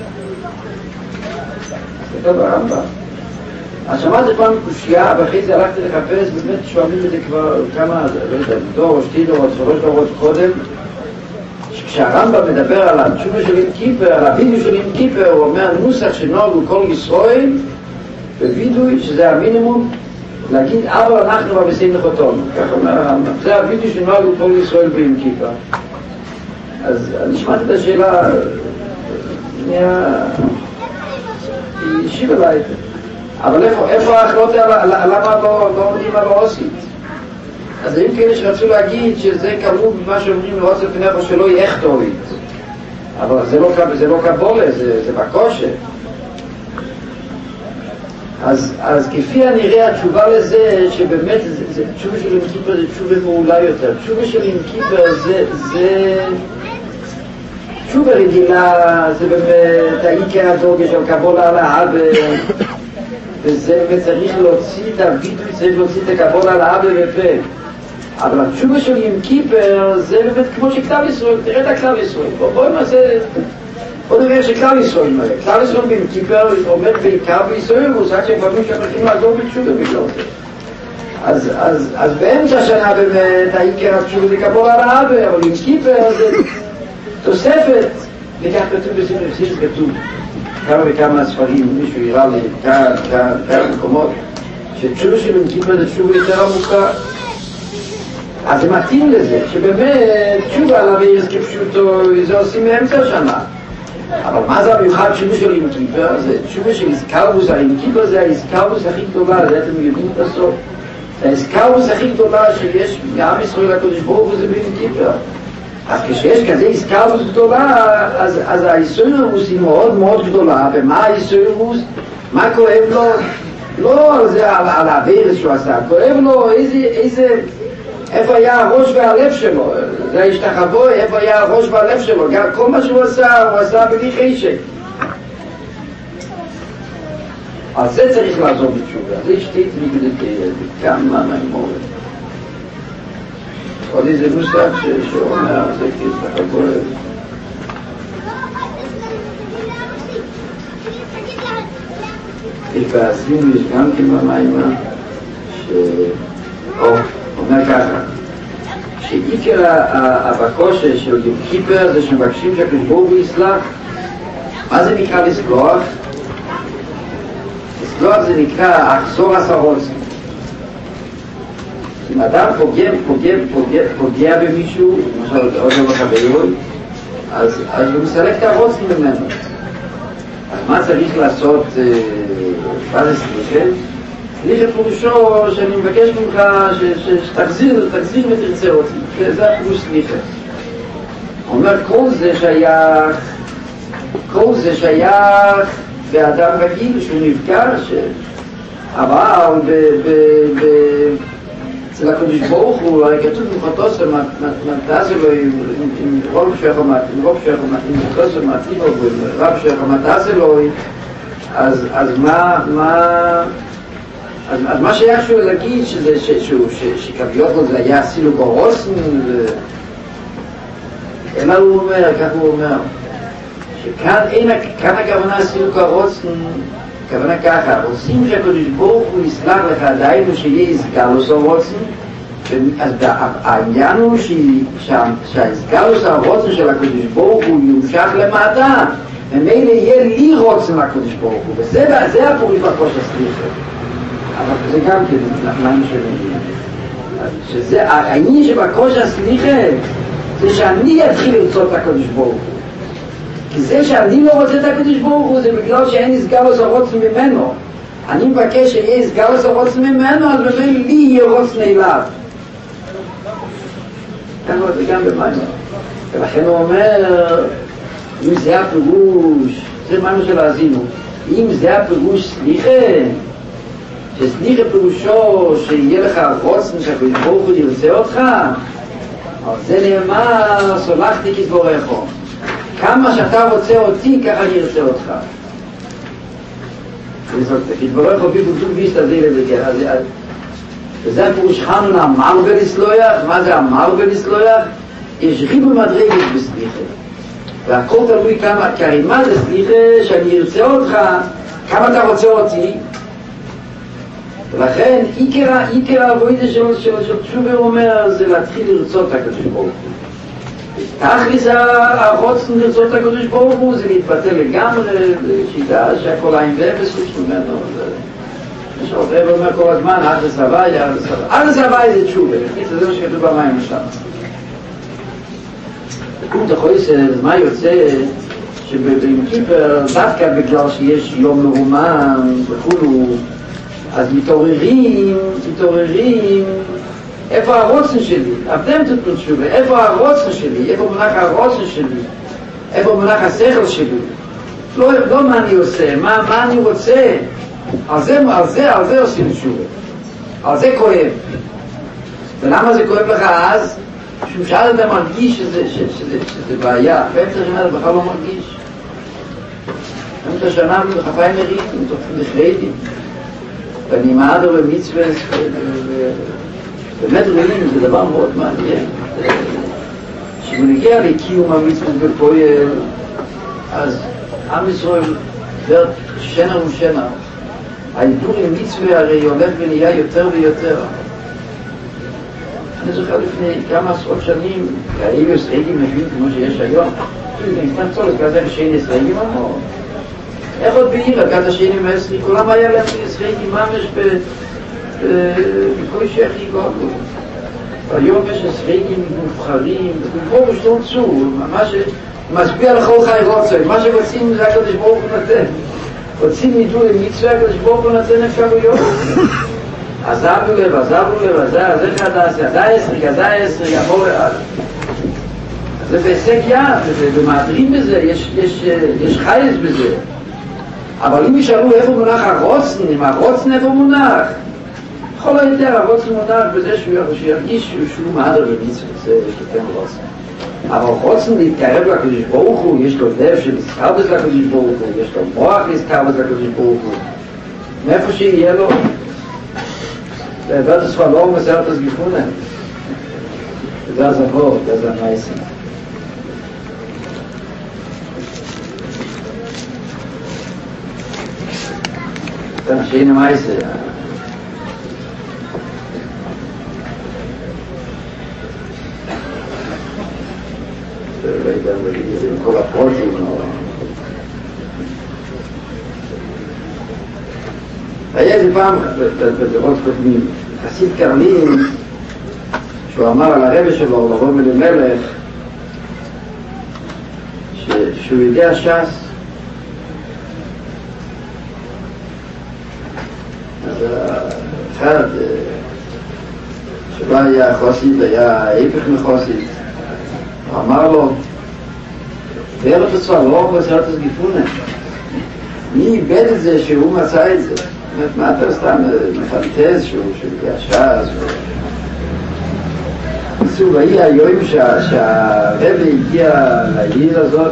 זה טוב ברמב"ם. אז שמעתי פעם קושייה, ואחרי זה הלכתי לחפש, באמת שואלים את זה כבר כמה, לא יודע, דור או שתי דורות, שלוש דורות קודם, כשהרמב"ם מדבר על התשובה של עם כיפר, על הווידוי של עם כיפר, הוא אומר נוסח שנוהגו כל ישראל, בווידוי, שזה המינימום, להגיד אבל אנחנו מבסים לחותון, כך אומר הרמב"ם, זה הווידוי שנוהגו כל ישראל בעם כיפר. אז אני שמעתי את השאלה, היא השיבה לה את זה. אבל איפה, איפה האחרות, למה לא עומדים על האוסית? אז היו כאלה שרצו להגיד שזה קרוב במה שאומרים לאוסית פניך שלא יהיה אכתורית. אבל זה לא, זה לא קבולה, זה, זה בקושה. אז, אז כפי הנראה התשובה לזה, שבאמת זה, זה תשובה של עם כיפר זה תשובה מעולה יותר. תשובה של עם כיפר זה, זה תשובה רגילה, זה באמת העיקר הדוגש על קבולה על האבא. וזה, וצריך להוציא את הביטוי, צריך להוציא את הכבוד על האבא ופה. אבל התשובה שלי עם כיפר זה באמת כמו שכתב ישראל, תראה את הכתב ישראל. בוא, בוא נעשה, בוא נראה שכתב ישראל מראה. כתב ישראל עם כיפר עומד בעיקר בישראל, והוא עושה שפעמים שהולכים לעזור בתשובה בגלל זה. אז, אז, אז באמצע השנה באמת העיקר התשובה זה כבוד על האבא, אבל עם כיפר זה תוספת, וכך כתוב בספר יחסיס כתוב. כמה וכמה ספרים, מישהו יראה לי כאן, כאן, כאן מקומות, שתשובה של עם כיפר זה תשובה יותר עמוקה. אז זה מתאים לזה, שבאמת תשובה על אבירס כפשוטו, זה עושים מאמצע השנה. אבל מה זה המיוחד תשובה של עם כיפר? זה תשובה של איסקרבוס, עם כיפר זה האיסקרבוס הכי גדולה, זה אתם יודעים את הסוף. האיסקרבוס הכי גדולה שיש מעם ישראל הקדוש ברוך הוא זה עם כיפר. אז כשיש כזה איסקרבוס גדולה, אז, אז האיסוירוס היא מאוד מאוד גדולה, ומה האיסוירוס? מה כואב לו? לא על זה, על, על האבירס שהוא עשה, כואב לו איזה, איזה, איפה היה הראש והלב שלו, זה השתחבוי, איפה היה הראש והלב שלו, גם כל מה שהוא עשה, הוא עשה בלי חשק. על זה צריך לעזור בתשובה, זה שתית נגדתי, כמה מהמורת. עוד איזה מושג שאומר, זה כשתחבוי. יש בעשינו, יש גם כמה מהימה, ש... או, אומר ככה, שעיקר הבקושה של יום כיפר זה שמבקשים שהקדוש ברוך הוא יסלח. מה זה נקרא לסלוח? לסלוח זה נקרא אחזור עשרוצים. אם אדם פוגע, פוגע, פוגע, פוגע במישהו, למשל עוד לא בחברים, אז, אז הוא מסלק את הרוצים ממנו. אז מה צריך לעשות? מה זה סליחה? סליחה פירושו שאני מבקש ממך שתחזיר, תחזיר ותרצה אותי. זה הפירוש סליחה. הוא אומר, כל זה שייך, כל זה שייך באדם רגיל שהוא נפגש, אבל אצל הקדוש ברוך הוא, כתוב במחותו מתעשה לו עם רוב שייך ומתאים לו, רב שייך ומתעשה לו, אז מה, מה, אז, אז מה שהיה שהוא להגיד שזה, שכביות לו זה היה סילוק הרוסן, אלא הוא אומר, כך הוא אומר, שכאן אין, כאן הכוונה סילוק הרוסן, הכוונה ככה, רוצים שהקדוש ברוך הוא יסלח לך, דהיינו שיהיה הסגלוס הרוסן, אז העניין הוא שהסגלוס הרוסן של הקדוש ברוך הוא ימשך למטה, ומילא יהיה לי רוצן לקדוש ברוך הוא, וזה הפוריש בקוש הסליחה. אבל זה גם כן, נחליים שלי. שזה, העניין שבקוש הסליחה, זה שאני אתחיל לרצות את הקדוש ברוך הוא. כי זה שאני לא רוצה את הקדוש ברוך הוא, זה בגלל שאין הסגלוס הרוצן ממנו. אני מבקש שיהיה הסגלוס הרוצן ממנו, אז במילא לי יהיה רוצן אליו. כאן זה גם במים. ולכן הוא אומר, אם זה הפירוש, זה משהו שלעזינו, אם זה הפירוש סליחה, שסליחה פירושו שיהיה לך רוצן שהקדוש ברוך הוא ירצה אותך, אז זה נאמר, סולחתי כדבריך. כמה שאתה רוצה אותי, ככה אני ארצה אותך. כדבריך ביבוטו ויסתזיל לבגר. וזה הפירוש חנון אמר בלסלויח. מה זה אמר בלסלויח? יש ריבו מדרגת בסליחה. והכל תלוי כמה, כי הרי מה זה סליחה שאני ארצה אותך, כמה אתה רוצה אותי? ולכן עיקר העבודה שלו של תשובה אומר זה להתחיל לרצות את הקדוש ברוך הוא. תכלס הרוצן לרצות את הקדוש ברוך הוא זה להתבטא לגמרי, שידע שהכל עין ואפס חוץ ממנו. יש עוד רב אומר כל הזמן, עד לסבי, עד לסבי. עד לסבי זה תשובה, זה מה שכתוב במים שם. אתה יכול לסדר, מה יוצא שביום כיפר, דווקא בגלל שיש יום מרומן וכולו, אז מתעוררים, מתעוררים, איפה הרוצן שלי? אתם תתנו תשובה, איפה הרוצן שלי? איפה מונח הרוצן שלי? איפה מונח השכל שלי? לא, לא מה אני עושה, מה, מה אני רוצה? על זה, על זה, על זה עושים תשובה. על זה כואב. ולמה זה כואב לך אז? משום שאל אתה מרגיש שזה, שזה, שזה, שזה בעיה. באמצע השנה אתה בכלל לא מרגיש. באמצע השנה אנחנו בחפיים מריחים, תופעים לחרדים. ונימדו במצווה, באמת רואים, זה דבר מאוד מעניין. כשמנגיע לקיום המצווה בפועל, אז עם ישראל עובר שנה ושנה. העיבור עם מצווה הרי הולך ונהיה יותר ויותר. אני זוכר לפני כמה עשרות שנים, היו סרגים נשבים כמו שיש היום. נסתם צולת, כזה שאין סרגים אמרו. איך עוד בעיר, כזה שאין עם הסרי, כולם היה להם סרגים ממש בכל שייכי גודלו. היום יש סרגים מובחרים, כמו משתום צור, מה שמשפיע לכל חי רוצה, מה שרוצים זה הקדוש ברוך הוא נתן. רוצים נידו למצווה, הקדוש ברוך הוא נתן אפשרויות. עזבנו לב, עזבנו לב, עזב, זה חדש, עזה עשרי, עזה עשרי, יבוא לאל. זה בהישג יד, ומעדרים בזה, יש, יש, יש חייס בזה. אבל אם ישאלו איפה מונח הרוצן, אם הרוצן איפה מונח, בכל היותר הרוצן מונח בזה שהוא ירגיש שהוא מעדר במצווה, זה שתן רוצן. אבל רוצן להתקרב לקדוש ברוך הוא, יש לו לב שמזכר בזה לקדוש ברוך הוא, יש לו מוח מזכר בזה לקדוש ברוך הוא. מאיפה שיהיה לו, wird es verloren, was er hat das gefunden. Das ist ein Wort, das ist ein Meißen. Das ist eine schöne Meiße. Das ist ein Kollaporschung. היה איזה פעם בדורות קודמים, חסיד קרלין, שהוא אמר על הרבא שלו, לבוא מלמלך, שהוא יודע ש"ס. אז אחד, שלא היה חוסית, היה ההפך מחוסית, הוא אמר לו, וארץ הצועה, לא רק בסרט הסגיפונה, מי איבד את זה שהוא מצא את זה? מה אתה סתם מפנטז שהוא ישע אז בסוג היה היום שהרבא הגיע לעיר הזאת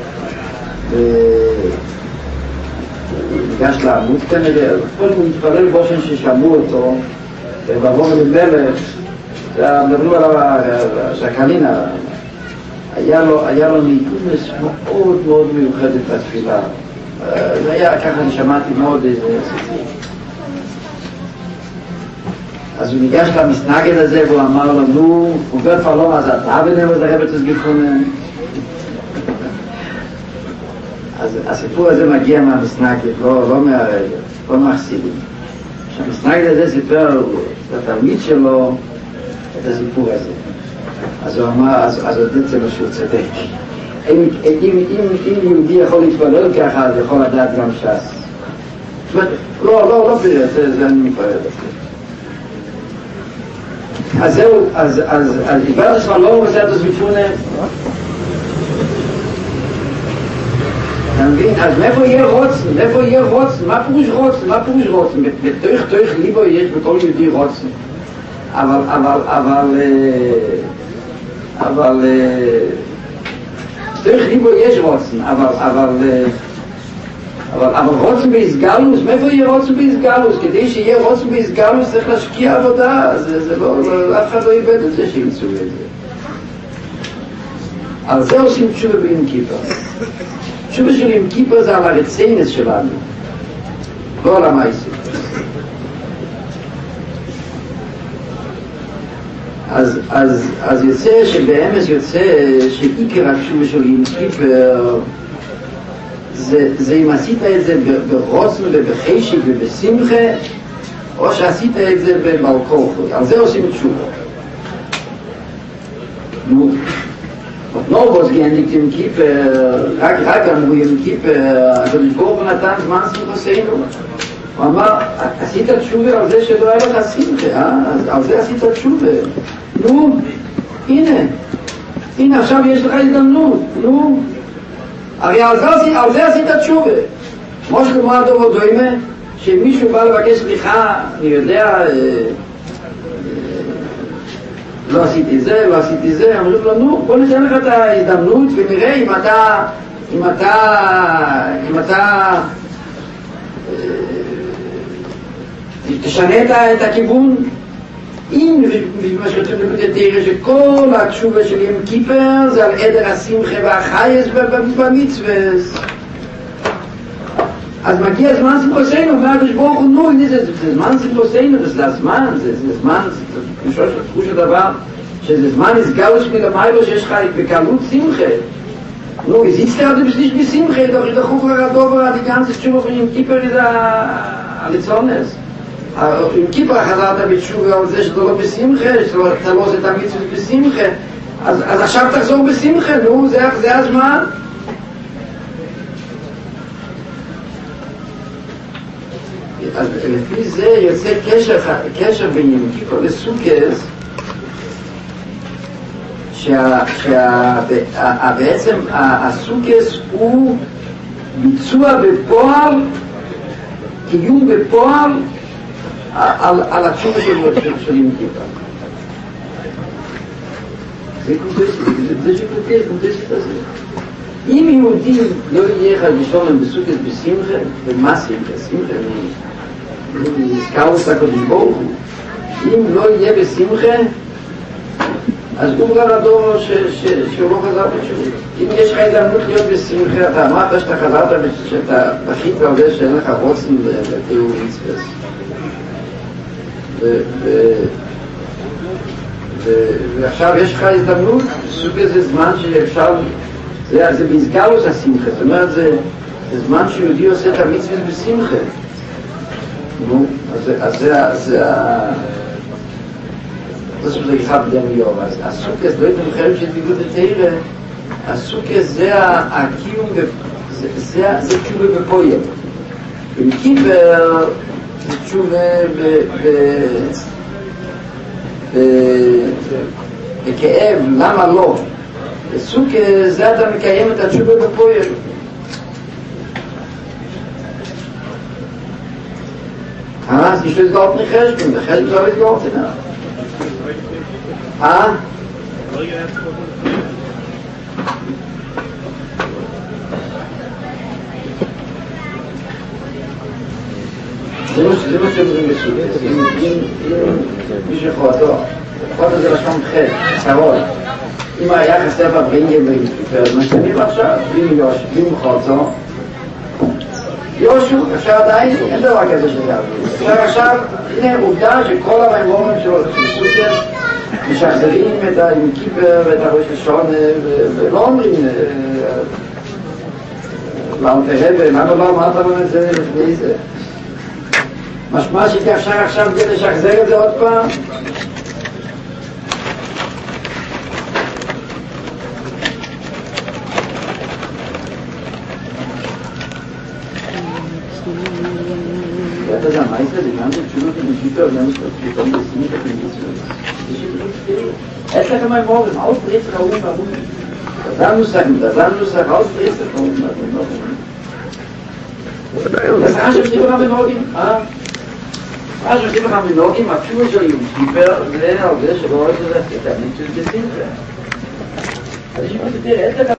וניגש לעמוד כנראה כל הוא התפלל באופן ששמעו אותו ובבוא למלך מדברו על השקלינה היה לו ניגונס מאוד מאוד מיוחדת בתפילה זה היה, ככה אני שמעתי מאוד איזה סיפור. אז הוא ניגש למסנגד הזה והוא אמר לו, נו, הוא כבר כבר לא, אז אתה בנם את הרבא תסגיפונן. אז הסיפור הזה מגיע מהמסנגד, לא, לא מהרבא, לא מהחסידים. המסנגד הזה סיפר לתלמיד שלו את הסיפור הזה. אז הוא אמר, אז, אז עוד נצא לו שהוא צדק. אם, אם, אם, אם יהודי יכול להתפלל ככה, אז יכול לדעת גם ש"ס. זאת אומרת, לא, לא, לא פירט, זה, זה אני מתפלל. אז זהו, אז, אז, אז דיברת שלך לא בסרט הסביפונה. אתה מבין? אז מאיפה יהיה רוצן? מאיפה יהיה רוצן? מה פירוש רוצן? מה פירוש רוצן? בתוך תוך ליבו יש בכל יהודי רוצן. אבל, אבל, אבל, אבל, תוך ליבו יש רוצן, אבל, אבל, אבל, אבל רוצן בהסגלוס, מאיפה יהיה רוצן בהסגלוס? כדי שיהיה רוצן בהסגלוס צריך להשקיע עבודה, זה, זה לא, אף אחד לא איבד את זה שימצאו את זה. על זה עושים תשובה ביום כיפר. תשובה של יום כיפר זה על הרציינס שלנו, לא על המעשים. אז, אז, אז יוצא שבאמס יוצא שעיקר התשובה של יום כיפר זה, זה אם עשית את זה ברוצן ובחשק ובשמחה או שעשית את זה בבלכוך, על זה עושים תשובה. נו, לא בוזגנדיק יום כיפר, רק, רק אמרו יום כיפר, הקדוש ברוך הוא נתן זמן שמחוסנו. הוא אמר, עשית תשובה על זה שלא היה לך שמחה, אה? על זה עשית תשובה. נו, הנה, הנה עכשיו יש לך הזדמנות, נו. הרי על זה, על זה עשית תשובה. כמו שכמו הדובו דוימה, שמישהו בא לבקש סליחה, אני יודע, אה, אה, לא עשיתי זה, לא עשיתי זה, אמרו לו, נו, בוא ניתן לך את ההזדמנות ונראה אם אתה, אם אתה, אם אתה, תשנה את הכיוון. אם, מה שכתוב בקודתרא, שכל התשובה של יום כיפר זה על עדר השמחה והחייס במצווה. אז מגיע זמן שמחוסנו, אומר הקדוש ברוך הוא, נו, זה זמן שמחוסנו, זה הזמן, זה זמן, זה תחוש הדבר, שזה זמן הסגלוס מלמיילו שיש לך בקלות שמחה. נו, es ist gerade bis nicht bis Simche, doch ich doch auch darüber die ganze Tshuva von Yom Kippur ist הליצונס. יום כיפור חזרת בתשובה על זה שאתה לא בשמחה, שאתה לא עושה את המצוות בשמחה, אז עכשיו תחזור בשמחה, נו, זה הזמן. אז לפי זה יוצא קשר בין יום כיפור לסוכות, שבעצם הסוכות הוא ביצוע בפועל, קיום בפועל על התשובה של יום כיפור. זה קונטסט הזה. אם יהודים לא יהיה אחד לשלום בסוכות בשמחה, במסים, בשמחה, נזכר אותה קודם ברוך הוא, אם לא יהיה בשמחה, אז הוא כבר הדור שהוא לא חזר בתשובה. אם יש לך הזדמנות להיות בשמחה, אתה אמרת שאתה חזרת, שאתה בכית על זה שאין לך רוצן לתיאור מצווה. ועכשיו יש לך הזדמנות, סוג איזה זמן שאפשר, זה בהסגלוס השמחה, זאת אומרת, זה זמן שיהודי עושה את המצווה בשמחה. נו, אז זה ה... זה שזה אחד בדם יום, אז הסוכס, לא הייתם חייבים שתביאו את התאירה, הסוכס זה הקיום, זה תשובה בפויל. עם כיפר זה תשובה בכאב, למה לא? הסוכס זה אתה מקיים את התשובה בפויל. אז יש לזה גאות נחשבים, וחלק לא לסגור את זה. אה? זה מה שאומרים בסוגת, אם מי שחועתו, חועתו זה לשם חד, קרול. אם היה חסר בברינגל בפרד משתנים עכשיו, אם חועתו, יושו, אפשר עדיין, אין דבר כזה שזה עבוד. אפשר עכשיו, הנה עובדה שכל המימורים של סוכת משחזרים את היום כיפר ואת הראש השון ולא אומרים למה תרבה, למה לא אמרת לנו את זה לפני זה? משמע שכאפשר עכשיו כדי לשחזר את זה עוד פעם? אתה יודע, מה יש לזה? גם זה תשולות ומשיטו, גם יש לזה פתאום בסמית את המיצוות. יש לכם מהמורים, aus Dresden herum, warum? Das Annussag, das Annussag aus Dresden herum, warum? Das Anschub steht noch am Morgen, ah? Das Anschub steht noch am Morgen, aber Schuhe schon Yom Kippur, זה על זה שלא רואה את זה, את המיצוות בסמית. אז יש מה שתראה,